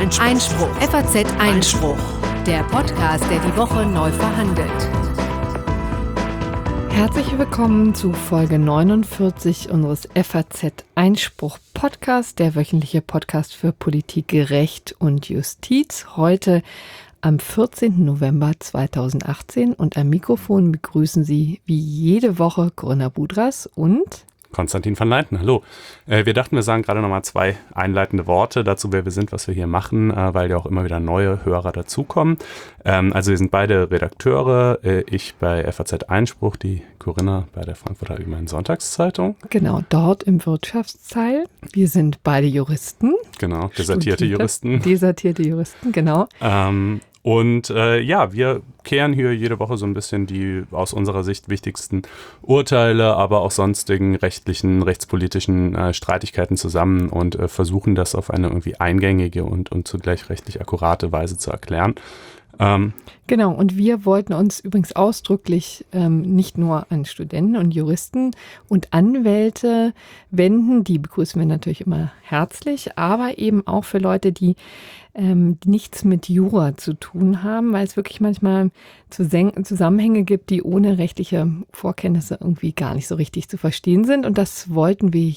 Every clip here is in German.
Einspruch. FAZ Einspruch. Der Podcast, der die Woche neu verhandelt. Herzlich willkommen zu Folge 49 unseres FAZ Einspruch Podcast, der wöchentliche Podcast für Politik, Recht und Justiz. Heute am 14. November 2018 und am Mikrofon begrüßen Sie wie jede Woche Corinna Budras und Konstantin van Leinten, hallo. Wir dachten, wir sagen gerade nochmal 2 einleitende Worte dazu, wer wir sind, was wir hier machen, weil ja auch immer wieder neue Hörer dazukommen. Also wir sind beide Redakteure, ich bei FAZ Einspruch, die Corinna bei der Frankfurter Allgemeinen Sonntagszeitung. Genau, dort im Wirtschaftsteil. Wir sind beide Juristen. Genau, desertierte Juristen. Desertierte Juristen, genau. Wir kehren hier jede Woche so ein bisschen die aus unserer Sicht wichtigsten Urteile, aber auch sonstigen rechtlichen, rechtspolitischen Streitigkeiten zusammen und versuchen das auf eine irgendwie eingängige und zugleich rechtlich akkurate Weise zu erklären. Genau, und wir wollten uns übrigens ausdrücklich nicht nur an Studenten und Juristen und Anwälte wenden, die begrüßen wir natürlich immer herzlich, aber eben auch für Leute, die nichts mit Jura zu tun haben, weil es wirklich manchmal Zusammenhänge gibt, die ohne rechtliche Vorkenntnisse irgendwie gar nicht so richtig zu verstehen sind. Und das wollen wir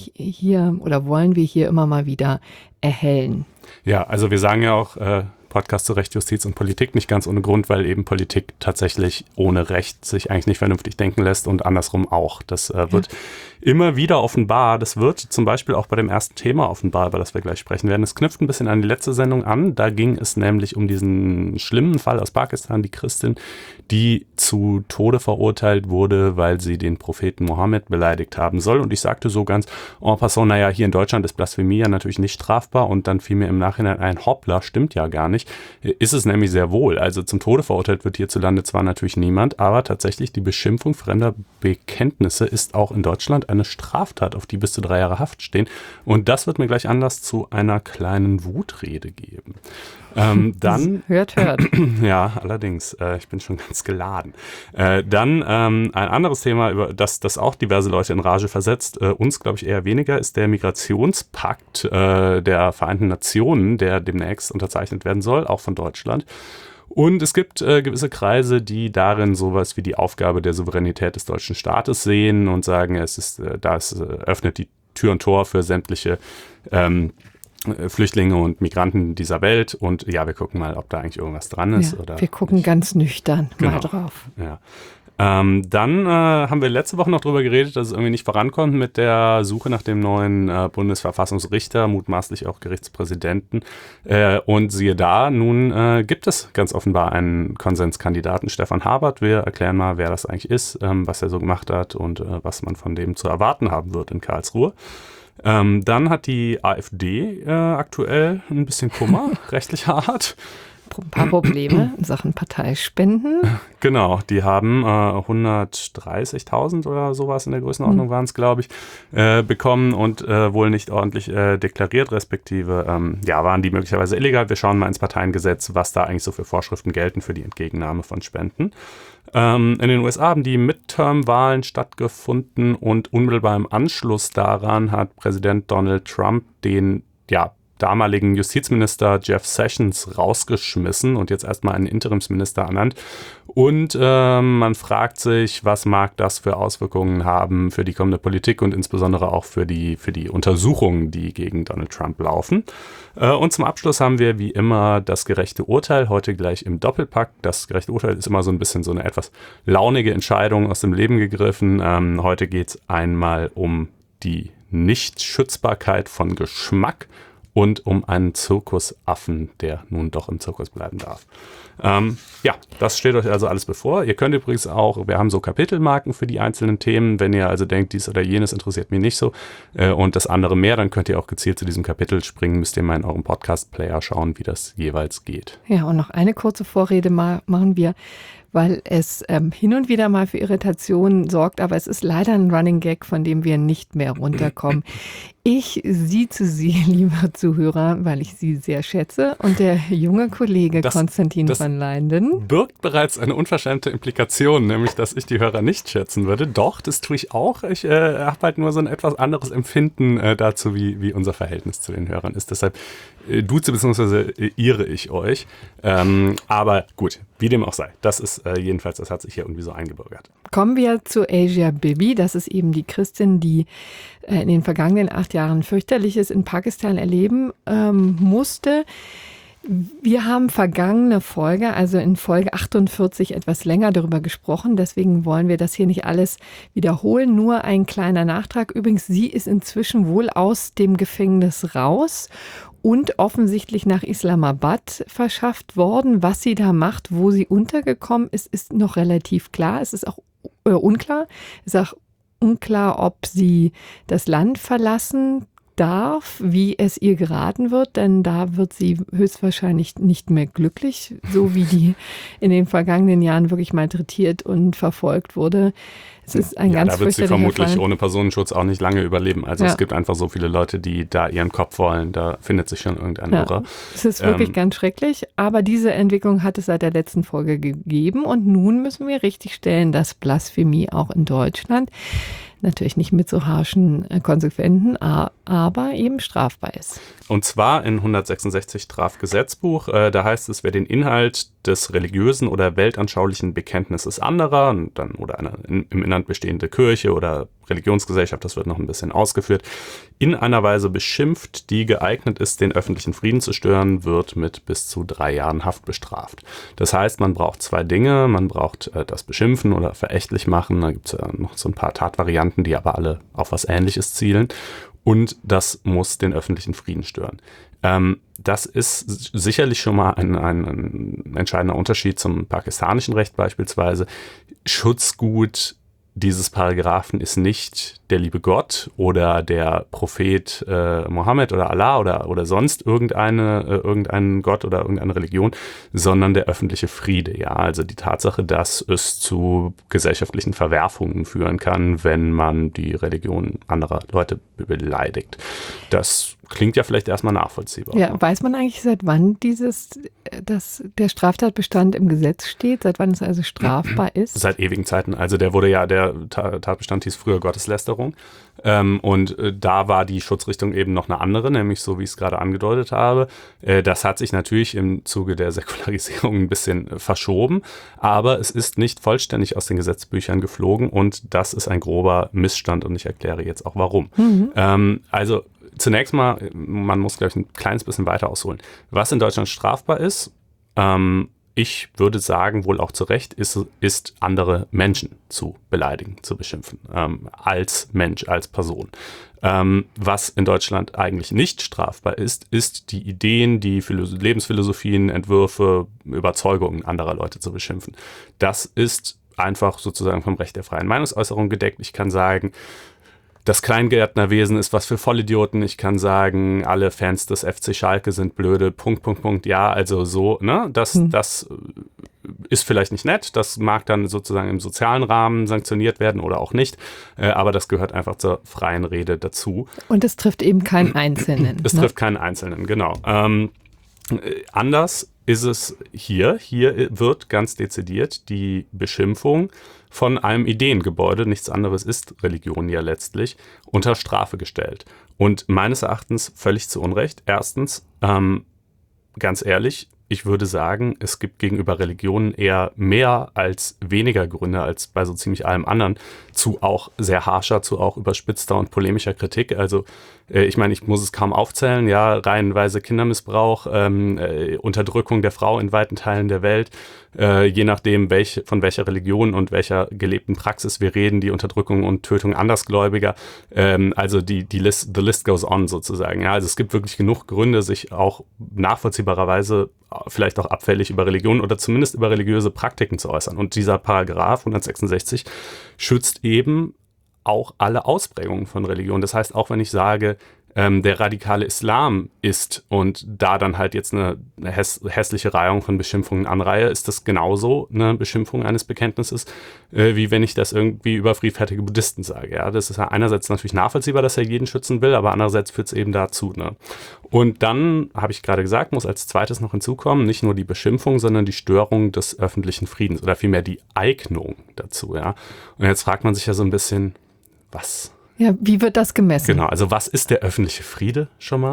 hier immer mal wieder erhellen. Ja, also wir sagen ja auch Podcast zu Recht, Justiz und Politik nicht ganz ohne Grund, weil eben Politik tatsächlich ohne Recht sich eigentlich nicht vernünftig denken lässt und andersrum auch. Das wird immer wieder offenbar. Das wird zum Beispiel auch bei dem ersten Thema offenbar, über das wir gleich sprechen werden. Es knüpft ein bisschen an die letzte Sendung an. Da ging es nämlich um diesen schlimmen Fall aus Pakistan, die Christin, die zu Tode verurteilt wurde, weil sie den Propheten Mohammed beleidigt haben soll. Und ich sagte so ganz en passant, naja, hier in Deutschland ist Blasphemie ja natürlich nicht strafbar. Und dann fiel mir im Nachhinein ein, hoppla, stimmt ja gar nicht. Ist es nämlich sehr wohl. Also zum Tode verurteilt wird hierzulande zwar natürlich niemand, aber tatsächlich die Beschimpfung fremder Bekenntnisse ist auch in Deutschland eine Straftat, auf die bis zu 3 Jahre Haft stehen. Und das wird mir gleich Anlass zu einer kleinen Wutrede geben. Dann hört. Ja, allerdings. Ich bin schon ganz geladen. Dann ein anderes Thema, über das auch diverse Leute in Rage versetzt, uns glaube ich eher weniger, ist der Migrationspakt der Vereinten Nationen, der demnächst unterzeichnet werden soll, auch von Deutschland. Und es gibt gewisse Kreise, die darin sowas wie die Aufgabe der Souveränität des deutschen Staates sehen und sagen, das öffnet die Tür und Tor für sämtliche Flüchtlinge und Migranten dieser Welt. Und ja, wir gucken mal, ob da eigentlich irgendwas dran ist. Ja, oder wir gucken nicht. Ganz nüchtern mal Genau. drauf. Ja. Dann haben wir letzte Woche noch drüber geredet, dass es irgendwie nicht vorankommt mit der Suche nach dem neuen Bundesverfassungsrichter, mutmaßlich auch Gerichtspräsidenten. Und siehe da, nun gibt es ganz offenbar einen Konsenskandidaten, Stefan Habert. Wir erklären mal, wer das eigentlich ist, was er so gemacht hat und was man von dem zu erwarten haben wird in Karlsruhe. Dann hat die AfD aktuell ein bisschen Kummer, rechtlicher Art. Ein paar Probleme in Sachen Parteispenden. Genau, die haben 130.000 oder sowas in der Größenordnung waren es, glaube ich, bekommen und wohl nicht ordentlich deklariert, respektive waren die möglicherweise illegal. Wir schauen mal ins Parteiengesetz, was da eigentlich so für Vorschriften gelten für die Entgegennahme von Spenden. In den USA haben die Midterm-Wahlen stattgefunden und unmittelbar im Anschluss daran hat Präsident Donald Trump den damaligen Justizminister Jeff Sessions rausgeschmissen und jetzt erstmal einen Interimsminister ernannt. Und man fragt sich, was mag das für Auswirkungen haben für die kommende Politik und insbesondere auch für die Untersuchungen, die gegen Donald Trump laufen. Und zum Abschluss haben wir wie immer das gerechte Urteil, heute gleich im Doppelpack. Das gerechte Urteil ist immer so ein bisschen so eine etwas launige Entscheidung aus dem Leben gegriffen. Heute geht es einmal um die Nichtschützbarkeit von Geschmack und um einen Zirkusaffen, der nun doch im Zirkus bleiben darf. Das steht euch also alles bevor. Ihr könnt übrigens auch, wir haben so Kapitelmarken für die einzelnen Themen, wenn ihr also denkt, dies oder jenes interessiert mich nicht so und das andere mehr, dann könnt ihr auch gezielt zu diesem Kapitel springen, müsst ihr mal in eurem Podcast-Player schauen, wie das jeweils geht. Ja, und noch eine kurze Vorrede machen wir, weil es hin und wieder mal für Irritationen sorgt, aber es ist leider ein Running Gag, von dem wir nicht mehr runterkommen. Ich sieze Sie, liebe Zuhörer, weil ich Sie sehr schätze und der junge Kollege Konstantin van Leinten birgt bereits eine unverschämte Implikation, nämlich, dass ich die Hörer nicht schätzen würde. Doch, das tue ich auch. Ich habe halt nur so ein etwas anderes Empfinden dazu, wie unser Verhältnis zu den Hörern ist. Deshalb duze bzw. irre ich euch. Aber gut, wie dem auch sei. Das ist jedenfalls, das hat sich hier irgendwie so eingebürgert. Kommen wir zu Asia Bibi. Das ist eben die Christin, die in den vergangenen 8 Jahren Fürchterliches in Pakistan erleben musste. Wir haben vergangene Folge, also in Folge 48, etwas länger darüber gesprochen. Deswegen wollen wir das hier nicht alles wiederholen. Nur ein kleiner Nachtrag. Übrigens, sie ist inzwischen wohl aus dem Gefängnis raus und offensichtlich nach Islamabad verschafft worden. Was sie da macht, wo sie untergekommen ist, ist noch relativ klar. Es ist auch unklar. Es ist auch unklar, ob sie das Land verlassen darf, wie es ihr geraten wird, denn da wird sie höchstwahrscheinlich nicht mehr glücklich, so wie die in den vergangenen Jahren wirklich malträtiert und verfolgt wurde. Es ist ein ganz da wird sie vermutlich Fall. Ohne Personenschutz auch nicht lange überleben. Also es gibt einfach so viele Leute, die da ihren Kopf wollen. Da findet sich schon irgendein Irrer. Es ist wirklich ganz schrecklich, aber diese Entwicklung hat es seit der letzten Folge gegeben und nun müssen wir richtigstellen, dass Blasphemie auch in Deutschland natürlich nicht mit so harschen Konsequenzen, aber eben strafbar ist. Und zwar in 166 Strafgesetzbuch. Da heißt es, wer den Inhalt des religiösen oder weltanschaulichen Bekenntnisses anderer oder einer im Inland bestehende Kirche oder Religionsgesellschaft, das wird noch ein bisschen ausgeführt, in einer Weise beschimpft, die geeignet ist, den öffentlichen Frieden zu stören, wird mit bis zu 3 Jahren Haft bestraft. Das heißt, man braucht 2 Dinge. Man braucht das Beschimpfen oder verächtlich machen. Da gibt es ja noch so ein paar Tatvarianten, die aber alle auf was Ähnliches zielen. Und das muss den öffentlichen Frieden stören. Das ist sicherlich schon mal ein entscheidender Unterschied zum pakistanischen Recht beispielsweise. Schutzgut dieses Paragraphen ist nicht der liebe Gott oder der Prophet Mohammed oder Allah oder sonst irgendein Gott oder irgendeine Religion, sondern der öffentliche Friede. Ja, also die Tatsache, dass es zu gesellschaftlichen Verwerfungen führen kann, wenn man die Religion anderer Leute beleidigt. Das klingt ja vielleicht erstmal nachvollziehbar. Ja, weiß man eigentlich, seit wann der Straftatbestand im Gesetz steht? Seit wann es also strafbar ist? Seit ewigen Zeiten. Also der Tatbestand hieß früher Gotteslästerung. Und da war die Schutzrichtung eben noch eine andere, nämlich so, wie ich es gerade angedeutet habe. Das hat sich natürlich im Zuge der Säkularisierung ein bisschen verschoben, aber es ist nicht vollständig aus den Gesetzbüchern geflogen und das ist ein grober Missstand und ich erkläre jetzt auch warum. Also zunächst mal, man muss, glaube ich, ein kleines bisschen weiter ausholen. Was in Deutschland strafbar ist, ich würde sagen, wohl auch zu Recht, ist andere Menschen zu beleidigen, zu beschimpfen, als Mensch, als Person. Was in Deutschland eigentlich nicht strafbar ist die Ideen, die Lebensphilosophien, Entwürfe, Überzeugungen anderer Leute zu beschimpfen. Das ist einfach sozusagen vom Recht der freien Meinungsäußerung gedeckt. Ich kann sagen, das Kleingärtnerwesen ist was für Vollidioten. Ich kann sagen, alle Fans des FC Schalke sind blöde, .. Ja, also so, ne? Das ist vielleicht nicht nett. Das mag dann sozusagen im sozialen Rahmen sanktioniert werden oder auch nicht. Aber das gehört einfach zur freien Rede dazu. Und es trifft eben keinen Einzelnen. Es trifft keinen Einzelnen, genau. Anders ist es hier. Hier wird ganz dezidiert die Beschimpfung von einem Ideengebäude, nichts anderes ist Religion ja letztlich, unter Strafe gestellt. Und meines Erachtens völlig zu Unrecht. Erstens, ganz ehrlich, ich würde sagen, es gibt gegenüber Religionen eher mehr als weniger Gründe als bei so ziemlich allem anderen zu auch sehr harscher, zu auch überspitzter und polemischer Kritik. Also ich meine, ich muss es kaum aufzählen, ja, reihenweise Kindermissbrauch, Unterdrückung der Frau in weiten Teilen der Welt, je nachdem, von welcher Religion und welcher gelebten Praxis wir reden, die Unterdrückung und Tötung Andersgläubiger, also the list goes on sozusagen. Ja, also es gibt wirklich genug Gründe, sich auch nachvollziehbarerweise vielleicht auch abfällig über Religion oder zumindest über religiöse Praktiken zu äußern. Und dieser Paragraph 166 schützt eben auch alle Ausprägungen von Religion. Das heißt, auch wenn ich sage, der radikale Islam ist und da dann halt jetzt eine hässliche Reihung von Beschimpfungen anreihe, ist das genauso eine Beschimpfung eines Bekenntnisses, wie wenn ich das irgendwie über friedfertige Buddhisten sage. Ja, das ist ja einerseits natürlich nachvollziehbar, dass er jeden schützen will, aber andererseits führt es eben dazu. Ne? Und dann, habe ich gerade gesagt, muss als zweites noch hinzukommen, nicht nur die Beschimpfung, sondern die Störung des öffentlichen Friedens oder vielmehr die Eignung dazu. Ja? Und jetzt fragt man sich ja so ein bisschen, was? Ja, wie wird das gemessen? Genau, also was ist der öffentliche Friede schon mal?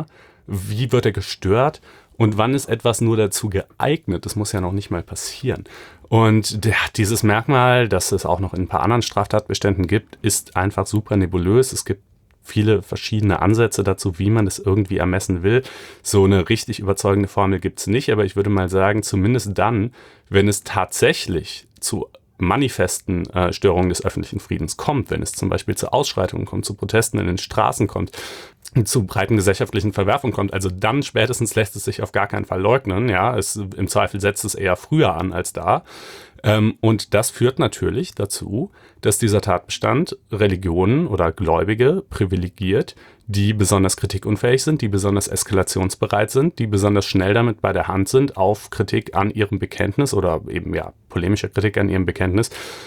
wie wird er gestört und wann ist etwas nur dazu geeignet? Das muss ja noch nicht mal passieren. Und dieses Merkmal, das es auch noch in ein paar anderen Straftatbeständen gibt, ist einfach super nebulös. Es gibt viele verschiedene Ansätze dazu, wie man das irgendwie ermessen will. So eine richtig überzeugende Formel gibt es nicht, aber ich würde mal sagen, zumindest dann, wenn es tatsächlich zu manifesten Störungen des öffentlichen Friedens kommt, wenn es zum Beispiel zu Ausschreitungen kommt, zu Protesten in den Straßen kommt, zu breiten gesellschaftlichen Verwerfungen kommt, also dann spätestens lässt es sich auf gar keinen Fall leugnen. Ja, im Zweifel setzt es eher früher an als da. Und das führt natürlich dazu, dass dieser Tatbestand Religionen oder Gläubige privilegiert, die besonders kritikunfähig sind, die besonders eskalationsbereit sind, die besonders schnell damit bei der Hand sind, auf Kritik an ihrem Bekenntnis oder eben polemische Kritik an ihrem Bekenntnis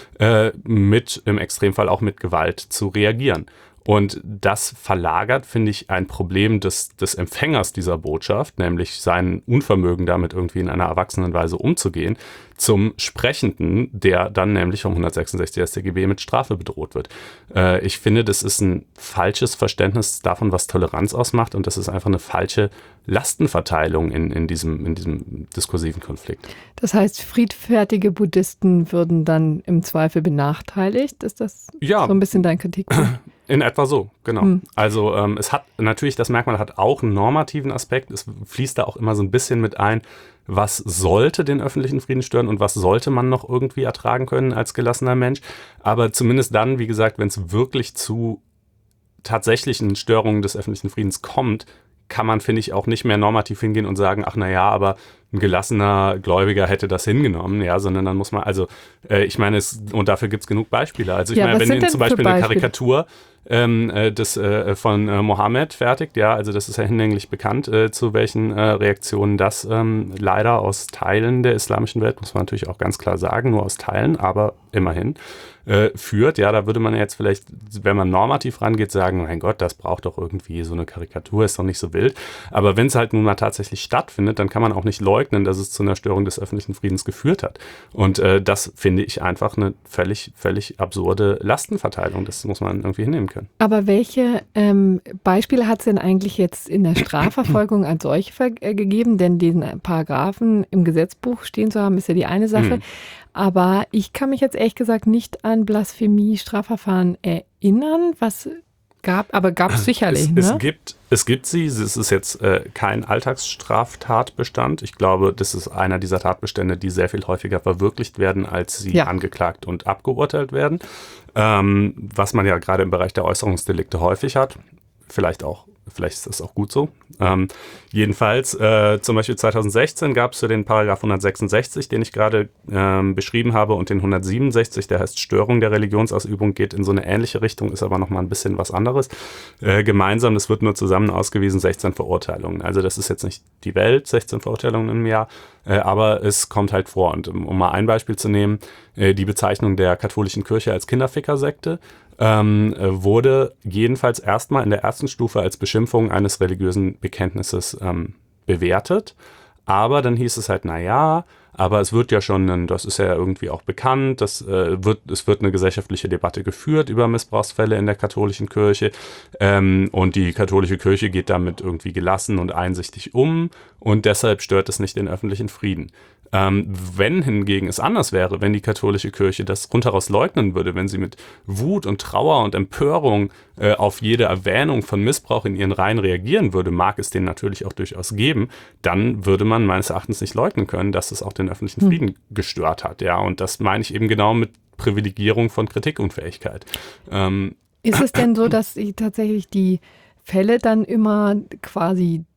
im Extremfall auch mit Gewalt zu reagieren. Und das verlagert, finde ich, ein Problem des Empfängers dieser Botschaft, nämlich sein Unvermögen damit irgendwie in einer erwachsenen Weise umzugehen, zum Sprechenden, der dann nämlich vom 166 StGB mit Strafe bedroht wird. Ich finde, das ist ein falsches Verständnis davon, was Toleranz ausmacht, und das ist einfach eine falsche Lastenverteilung in diesem diskursiven Konflikt. Das heißt, friedfertige Buddhisten würden dann im Zweifel benachteiligt? Ist das so ein bisschen dein Kritikpunkt? In etwa so, genau. Also es hat natürlich, das Merkmal hat auch einen normativen Aspekt. Es fließt da auch immer so ein bisschen mit ein, was sollte den öffentlichen Frieden stören und was sollte man noch irgendwie ertragen können als gelassener Mensch. Aber zumindest dann, wie gesagt, wenn es wirklich zu tatsächlichen Störungen des öffentlichen Friedens kommt, kann man, finde ich, auch nicht mehr normativ hingehen und sagen, ach naja, aber ein gelassener Gläubiger hätte das hingenommen, ja, sondern dann muss man, ich meine, und dafür gibt es genug Beispiele. Also ich meine, wenn zum Beispiel eine Karikatur von Mohammed fertigt, ja, also das ist ja hinlänglich bekannt, zu welchen Reaktionen das leider aus Teilen der islamischen Welt, muss man natürlich auch ganz klar sagen, nur aus Teilen, aber immerhin, führt. Ja, da würde man jetzt vielleicht, wenn man normativ rangeht, sagen, mein Gott, das braucht doch irgendwie so eine Karikatur, ist doch nicht so wild. Aber wenn es halt nun mal tatsächlich stattfindet, dann kann man auch nicht leugnen, dass es zu einer Störung des öffentlichen Friedens geführt hat. Und das finde ich einfach eine völlig, völlig absurde Lastenverteilung. Das muss man irgendwie hinnehmen können. Aber welche Beispiele hat es denn eigentlich jetzt in der Strafverfolgung als solche gegeben? Denn diesen Paragraphen im Gesetzbuch stehen zu haben, ist ja die eine Sache. Aber ich kann mich jetzt ehrlich gesagt nicht an Blasphemie-Strafverfahren erinnern. Gab es sicherlich. Es gibt sie. Es ist jetzt kein Alltagsstraftatbestand. Ich glaube, das ist einer dieser Tatbestände, die sehr viel häufiger verwirklicht werden, als sie angeklagt und abgeurteilt werden. Was man ja gerade im Bereich der Äußerungsdelikte häufig hat. Vielleicht ist das auch gut so. Jedenfalls, zum Beispiel 2016 gab es für den Paragraph 166, den ich gerade beschrieben habe, und den 167, der heißt Störung der Religionsausübung, geht in so eine ähnliche Richtung, ist aber nochmal ein bisschen was anderes. Gemeinsam, das wird nur zusammen ausgewiesen, 16 Verurteilungen. Also das ist jetzt nicht die Welt, 16 Verurteilungen im Jahr, aber es kommt halt vor. Und um mal ein Beispiel zu nehmen, die Bezeichnung der katholischen Kirche als Kinderfickersekte wurde jedenfalls erstmal in der ersten Stufe als Beschimpfung eines religiösen Bekenntnisses bewertet. Aber dann hieß es halt, naja, aber es wird ja schon, das ist ja irgendwie auch bekannt, es wird eine gesellschaftliche Debatte geführt über Missbrauchsfälle in der katholischen Kirche, und die katholische Kirche geht damit irgendwie gelassen und einsichtig um, und deshalb stört es nicht den öffentlichen Frieden. Wenn hingegen es anders wäre, wenn die katholische Kirche das rundheraus leugnen würde, wenn sie mit Wut und Trauer und Empörung auf jede Erwähnung von Missbrauch in ihren Reihen reagieren würde, mag es den natürlich auch durchaus geben, dann würde man meines Erachtens nicht leugnen können, dass es auch den öffentlichen Frieden gestört hat. Ja, und das meine ich eben genau mit Privilegierung von Kritikunfähigkeit. Ist es denn so, dass tatsächlich die Fälle dann immer quasi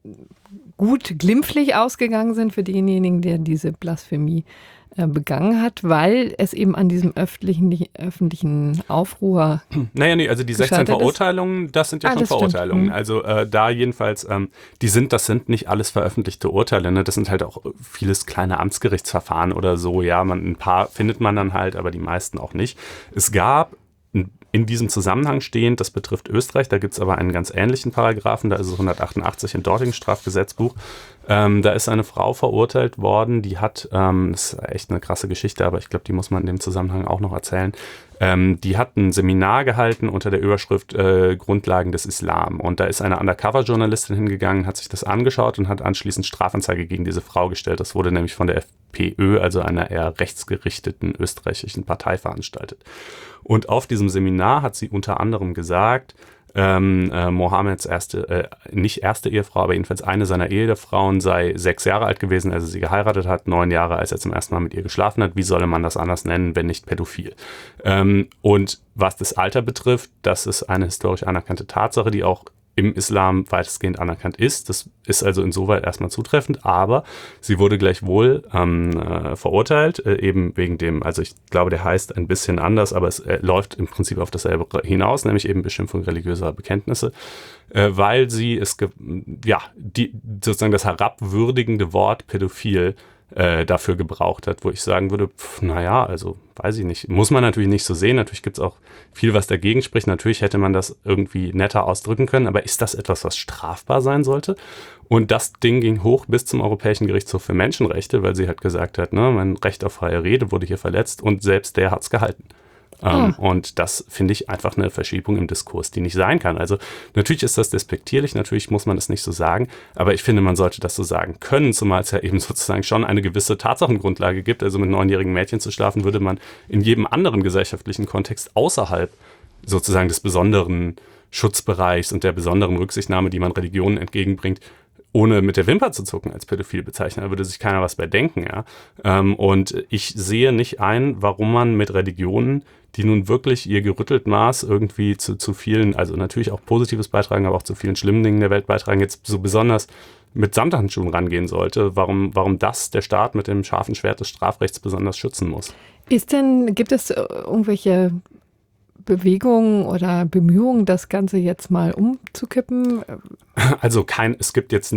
gut glimpflich ausgegangen sind für denjenigen, der diese Blasphemie begangen hat, weil es eben an diesem öffentlichen Aufruhr also die 16 Verurteilungen, das sind ja schon Verurteilungen. Also da jedenfalls, das sind nicht alles veröffentlichte Urteile, ne? Das sind halt auch vieles kleine Amtsgerichtsverfahren oder so, ja, ein paar findet man dann halt, aber die meisten auch nicht. Es gab in diesem Zusammenhang stehend, das betrifft Österreich, da gibt es aber einen ganz ähnlichen Paragraphen, da ist es 188 im dortigen Strafgesetzbuch. Da ist eine Frau verurteilt worden, die hat, das ist echt eine krasse Geschichte, aber ich glaube, die muss man in dem Zusammenhang auch noch erzählen, Die hat ein Seminar gehalten unter der Überschrift Grundlagen des Islam. Und da ist eine Undercover-Journalistin hingegangen, hat sich das angeschaut und hat anschließend Strafanzeige gegen diese Frau gestellt. Das wurde nämlich von der FPÖ, also einer eher rechtsgerichteten österreichischen Partei, veranstaltet. Und auf diesem Seminar hat sie unter anderem gesagt, Mohammeds nicht erste Ehefrau, aber jedenfalls eine seiner Ehefrauen sei 6 Jahre alt gewesen, als er sie geheiratet hat, 9 Jahre, als er zum ersten Mal mit ihr geschlafen hat. Wie solle man das anders nennen, wenn nicht pädophil? Und was das Alter betrifft, das ist eine historisch anerkannte Tatsache, die auch im Islam weitestgehend anerkannt ist. Das ist also insoweit erstmal zutreffend, aber sie wurde gleichwohl verurteilt, eben wegen dem, also ich glaube, der heißt ein bisschen anders, aber es läuft im Prinzip auf dasselbe hinaus, nämlich eben Beschimpfung religiöser Bekenntnisse, weil sie sozusagen das herabwürdigende Wort pädophil dafür gebraucht hat, wo ich sagen würde, also weiß ich nicht, muss man natürlich nicht so sehen, natürlich gibt es auch viel, was dagegen spricht, natürlich hätte man das irgendwie netter ausdrücken können, aber ist das etwas, was strafbar sein sollte? Und das Ding ging hoch bis zum Europäischen Gerichtshof für Menschenrechte, weil sie halt gesagt hat, mein Recht auf freie Rede wurde hier verletzt und selbst der hat es gehalten. Und das finde ich einfach eine Verschiebung im Diskurs, die nicht sein kann. Also natürlich ist das despektierlich, natürlich muss man das nicht so sagen, aber ich finde, man sollte das so sagen können, zumal es ja eben sozusagen schon eine gewisse Tatsachengrundlage gibt. Also mit 9-jährigen Mädchen zu schlafen, würde man in jedem anderen gesellschaftlichen Kontext außerhalb sozusagen des besonderen Schutzbereichs und der besonderen Rücksichtnahme, die man Religionen entgegenbringt, ohne mit der Wimper zu zucken als pädophil bezeichnen. Da würde sich keiner was bei denken. Ja? Und ich sehe nicht ein, warum man mit Religionen, die nun wirklich ihr gerüttelt Maß irgendwie zu vielen, also natürlich auch Positives beitragen, aber auch zu vielen schlimmen Dingen der Welt beitragen, jetzt so besonders mit Samthandschuhen rangehen sollte, warum das der Staat mit dem scharfen Schwert des Strafrechts besonders schützen muss. Gibt es irgendwelche Bewegungen oder Bemühungen, das Ganze jetzt mal umzukippen? Also es gibt jetzt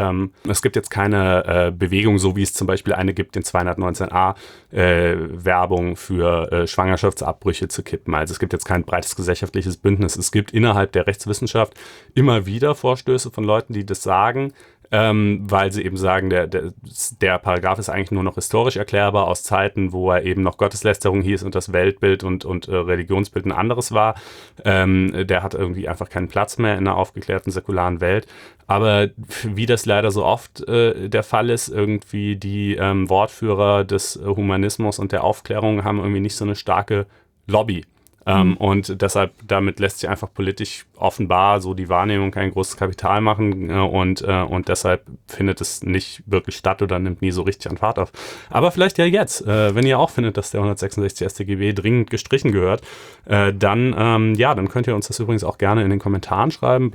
keine Bewegung, so wie es zum Beispiel eine gibt, den 219a Werbung für Schwangerschaftsabbrüche zu kippen. Also es gibt jetzt kein breites gesellschaftliches Bündnis. Es gibt innerhalb der Rechtswissenschaft immer wieder Vorstöße von Leuten, die das sagen, weil sie eben sagen, der Paragraph ist eigentlich nur noch historisch erklärbar aus Zeiten, wo er eben noch Gotteslästerung hieß und das Weltbild und Religionsbild ein anderes war. Der hat irgendwie einfach keinen Platz mehr in einer aufgeklärten, säkularen Welt. Aber wie das leider so oft der Fall ist, irgendwie die Wortführer des Humanismus und der Aufklärung haben irgendwie nicht so eine starke Lobby. Und deshalb, damit lässt sich einfach politisch offenbar so die Wahrnehmung kein großes Kapital machen und deshalb findet es nicht wirklich statt oder nimmt nie so richtig an Fahrt auf. Aber vielleicht ja jetzt, wenn ihr auch findet, dass der 166 StGB dringend gestrichen gehört, dann könnt ihr uns das übrigens auch gerne in den Kommentaren schreiben,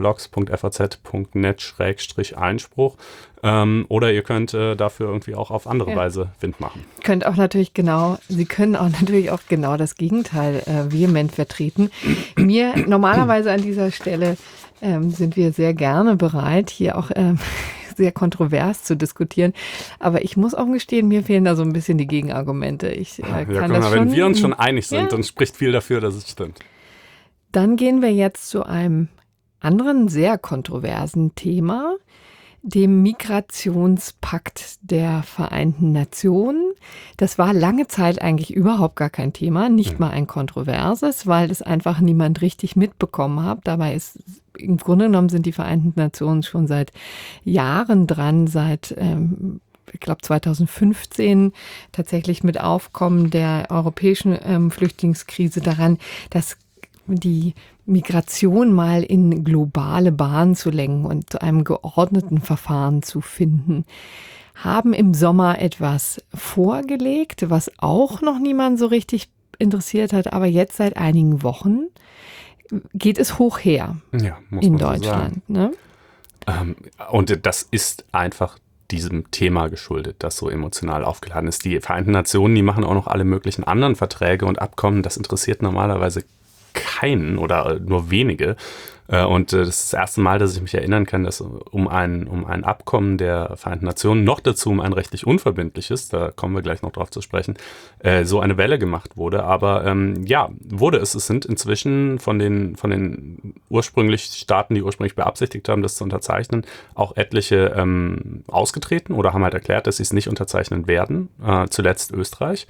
blogs.faz.net/Einspruch. Oder ihr könnt dafür irgendwie auch auf andere Weise Wind machen. Sie können auch natürlich auch genau das Gegenteil vehement vertreten. Normalerweise an dieser Stelle sind wir sehr gerne bereit, hier auch sehr kontrovers zu diskutieren. Aber ich muss auch gestehen, mir fehlen da so ein bisschen die Gegenargumente. Wenn wir uns schon einig sind, dann spricht viel dafür, dass es stimmt. Dann gehen wir jetzt zu einem anderen sehr kontroversen Thema, dem Migrationspakt der Vereinten Nationen. Das war lange Zeit eigentlich überhaupt gar kein Thema, nicht mal ein kontroverses, weil das einfach niemand richtig mitbekommen hat. Dabei ist im Grunde genommen sind die Vereinten Nationen schon seit Jahren dran, seit ich glaube 2015 tatsächlich mit Aufkommen der europäischen Flüchtlingskrise daran, dass die Migration mal in globale Bahnen zu lenken und zu einem geordneten Verfahren zu finden. Haben im Sommer etwas vorgelegt, was auch noch niemand so richtig interessiert hat, aber jetzt seit einigen Wochen geht es hoch her in Deutschland. So ne? Und das ist einfach diesem Thema geschuldet, das so emotional aufgeladen ist. Die Vereinten Nationen, die machen auch noch alle möglichen anderen Verträge und Abkommen. Das interessiert normalerweise keinen oder nur wenige. Und das ist das erste Mal, dass ich mich erinnern kann, dass um ein Abkommen der Vereinten Nationen, noch dazu um ein rechtlich unverbindliches, da kommen wir gleich noch drauf zu sprechen, so eine Welle gemacht wurde. Aber wurde es. Es sind inzwischen von den ursprünglich Staaten, die ursprünglich beabsichtigt haben, das zu unterzeichnen, auch etliche ausgetreten oder haben halt erklärt, dass sie es nicht unterzeichnen werden. Zuletzt Österreich.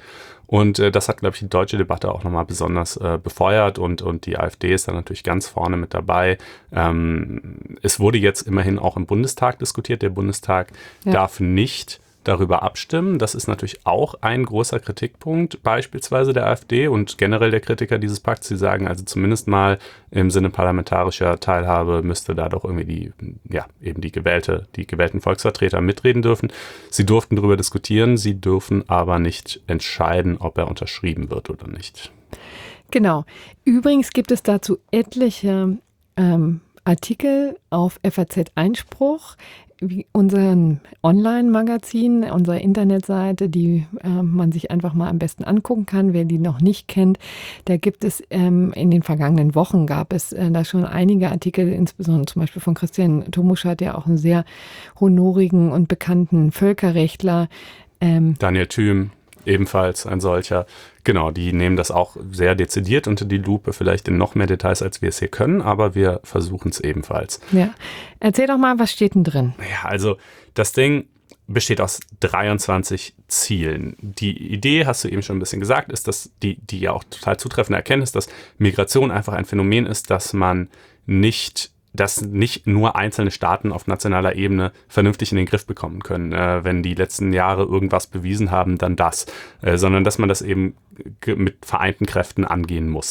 Und das hat, glaube ich, die deutsche Debatte auch nochmal besonders befeuert und die AfD ist dann natürlich ganz vorne mit dabei. Es wurde jetzt immerhin auch im Bundestag diskutiert. Der Bundestag darf nicht darüber abstimmen. Das ist natürlich auch ein großer Kritikpunkt beispielsweise der AfD und generell der Kritiker dieses Pakts. Sie sagen also zumindest mal im Sinne parlamentarischer Teilhabe müsste da doch irgendwie die gewählten Volksvertreter mitreden dürfen. Sie durften darüber diskutieren, sie dürfen aber nicht entscheiden, ob er unterschrieben wird oder nicht. Genau. Übrigens gibt es dazu etliche Artikel auf FAZ Einspruch, unseren Online-Magazin, unserer Internetseite, die man sich einfach mal am besten angucken kann, wer die noch nicht kennt. Da gibt es in den vergangenen Wochen gab es da schon einige Artikel, insbesondere zum Beispiel von Christian Tomuschat, der auch einen sehr honorigen und bekannten Völkerrechtler. Daniel Thüm, ebenfalls ein solcher. Genau, die nehmen das auch sehr dezidiert unter die Lupe, vielleicht in noch mehr Details, als wir es hier können, aber wir versuchen es ebenfalls. Ja, erzähl doch mal, was steht denn drin? Ja, also das Ding besteht aus 23 Zielen. Die Idee, hast du eben schon ein bisschen gesagt, ist, dass die ja auch total zutreffende Erkenntnis, dass Migration einfach ein Phänomen ist, dass nicht nur einzelne Staaten auf nationaler Ebene vernünftig in den Griff bekommen können. Wenn die letzten Jahre irgendwas bewiesen haben, dann das. Sondern dass man das eben mit vereinten Kräften angehen muss.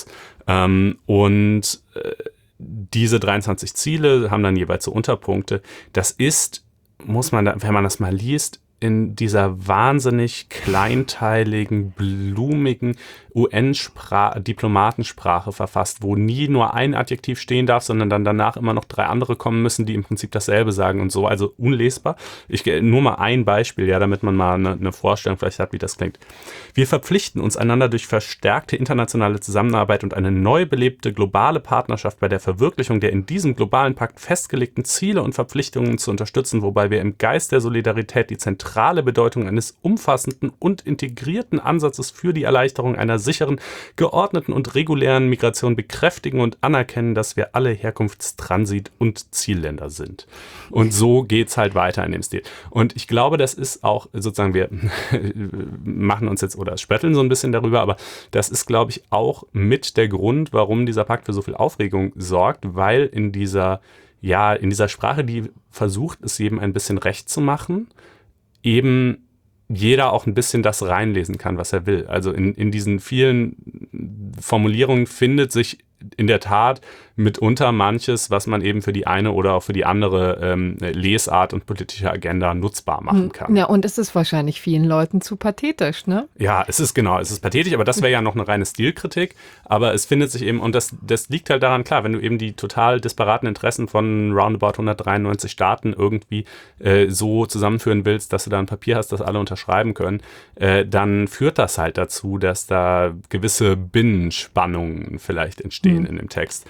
Diese 23 Ziele haben dann jeweils so Unterpunkte. Das ist, wenn man das mal liest, in dieser wahnsinnig kleinteiligen, blumigen UN-Diplomatensprache verfasst, wo nie nur ein Adjektiv stehen darf, sondern dann danach immer noch 3 andere kommen müssen, die im Prinzip dasselbe sagen und so, also unlesbar. Nur mal ein Beispiel, damit man mal eine Vorstellung vielleicht hat, wie das klingt. Wir verpflichten uns einander durch verstärkte internationale Zusammenarbeit und eine neu belebte globale Partnerschaft bei der Verwirklichung der in diesem globalen Pakt festgelegten Ziele und Verpflichtungen zu unterstützen, wobei wir im Geist der Solidarität die zentrale Bedeutung eines umfassenden und integrierten Ansatzes für die Erleichterung einer sicheren, geordneten und regulären Migration bekräftigen und anerkennen, dass wir alle Herkunftstransit- und Zielländer sind. Und so geht's halt weiter in dem Stil. Und ich glaube, das ist auch sozusagen, wir machen uns jetzt oder spötteln so ein bisschen darüber, aber das ist, glaube ich, auch mit der Grund, warum dieser Pakt für so viel Aufregung sorgt, weil in dieser Sprache, die versucht, es jedem ein bisschen recht zu machen, eben jeder auch ein bisschen das reinlesen kann, was er will. Also in diesen vielen Formulierungen findet sich in der Tat mitunter manches, was man eben für die eine oder auch für die andere Lesart und politische Agenda nutzbar machen kann. Ja, und es ist wahrscheinlich vielen Leuten zu pathetisch, ne? Ja, es ist pathetisch, aber das wäre ja noch eine reine Stilkritik. Aber es findet sich eben, und das liegt halt daran, klar, wenn du eben die total disparaten Interessen von roundabout 193 Staaten irgendwie so zusammenführen willst, dass du da ein Papier hast, das alle unterschreiben können, dann führt das halt dazu, dass da gewisse Binnenspannungen vielleicht entstehen in dem Text.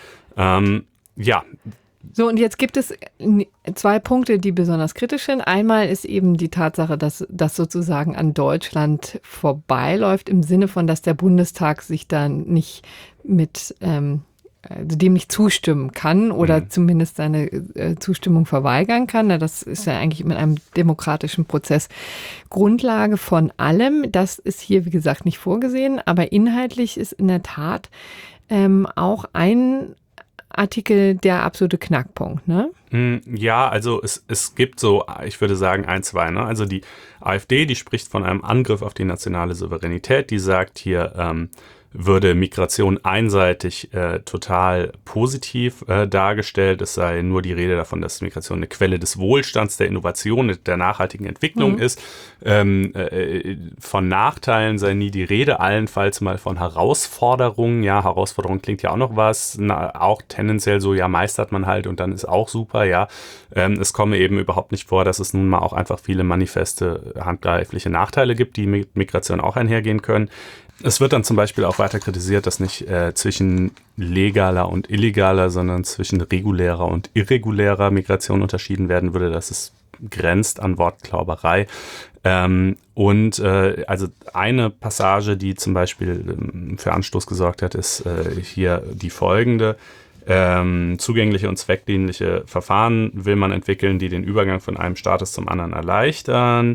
So, und jetzt gibt es 2 Punkte, die besonders kritisch sind. Einmal ist eben die Tatsache, dass das sozusagen an Deutschland vorbeiläuft, im Sinne von, dass der Bundestag sich dann nicht dem nicht zustimmen kann oder zumindest seine Zustimmung verweigern kann. Das ist ja eigentlich mit einem demokratischen Prozess Grundlage von allem. Das ist hier, wie gesagt, nicht vorgesehen, aber inhaltlich ist in der Tat auch ein Artikel der absolute Knackpunkt, ne? Ja, also es gibt so, ich würde sagen, 1, 2, ne? Also die AfD, die spricht von einem Angriff auf die nationale Souveränität, die sagt hier, würde Migration einseitig total positiv dargestellt. Es sei nur die Rede davon, dass Migration eine Quelle des Wohlstands, der Innovation, der nachhaltigen Entwicklung ist. Von Nachteilen sei nie die Rede, allenfalls mal von Herausforderungen. Ja, Herausforderung klingt ja auch noch was. Auch tendenziell so, ja, meistert man halt und dann ist auch super, ja. Es komme eben überhaupt nicht vor, dass es nun mal auch einfach viele manifeste, handgreifliche Nachteile gibt, die mit Migration auch einhergehen können. Es wird dann zum Beispiel auch weiter kritisiert, dass nicht zwischen legaler und illegaler, sondern zwischen regulärer und irregulärer Migration unterschieden werden würde. Das ist grenzt an Wortklauberei. Also eine Passage, die zum Beispiel für Anstoß gesorgt hat, ist hier die folgende. Zugängliche und zweckdienliche Verfahren will man entwickeln, die den Übergang von einem Status zum anderen erleichtern.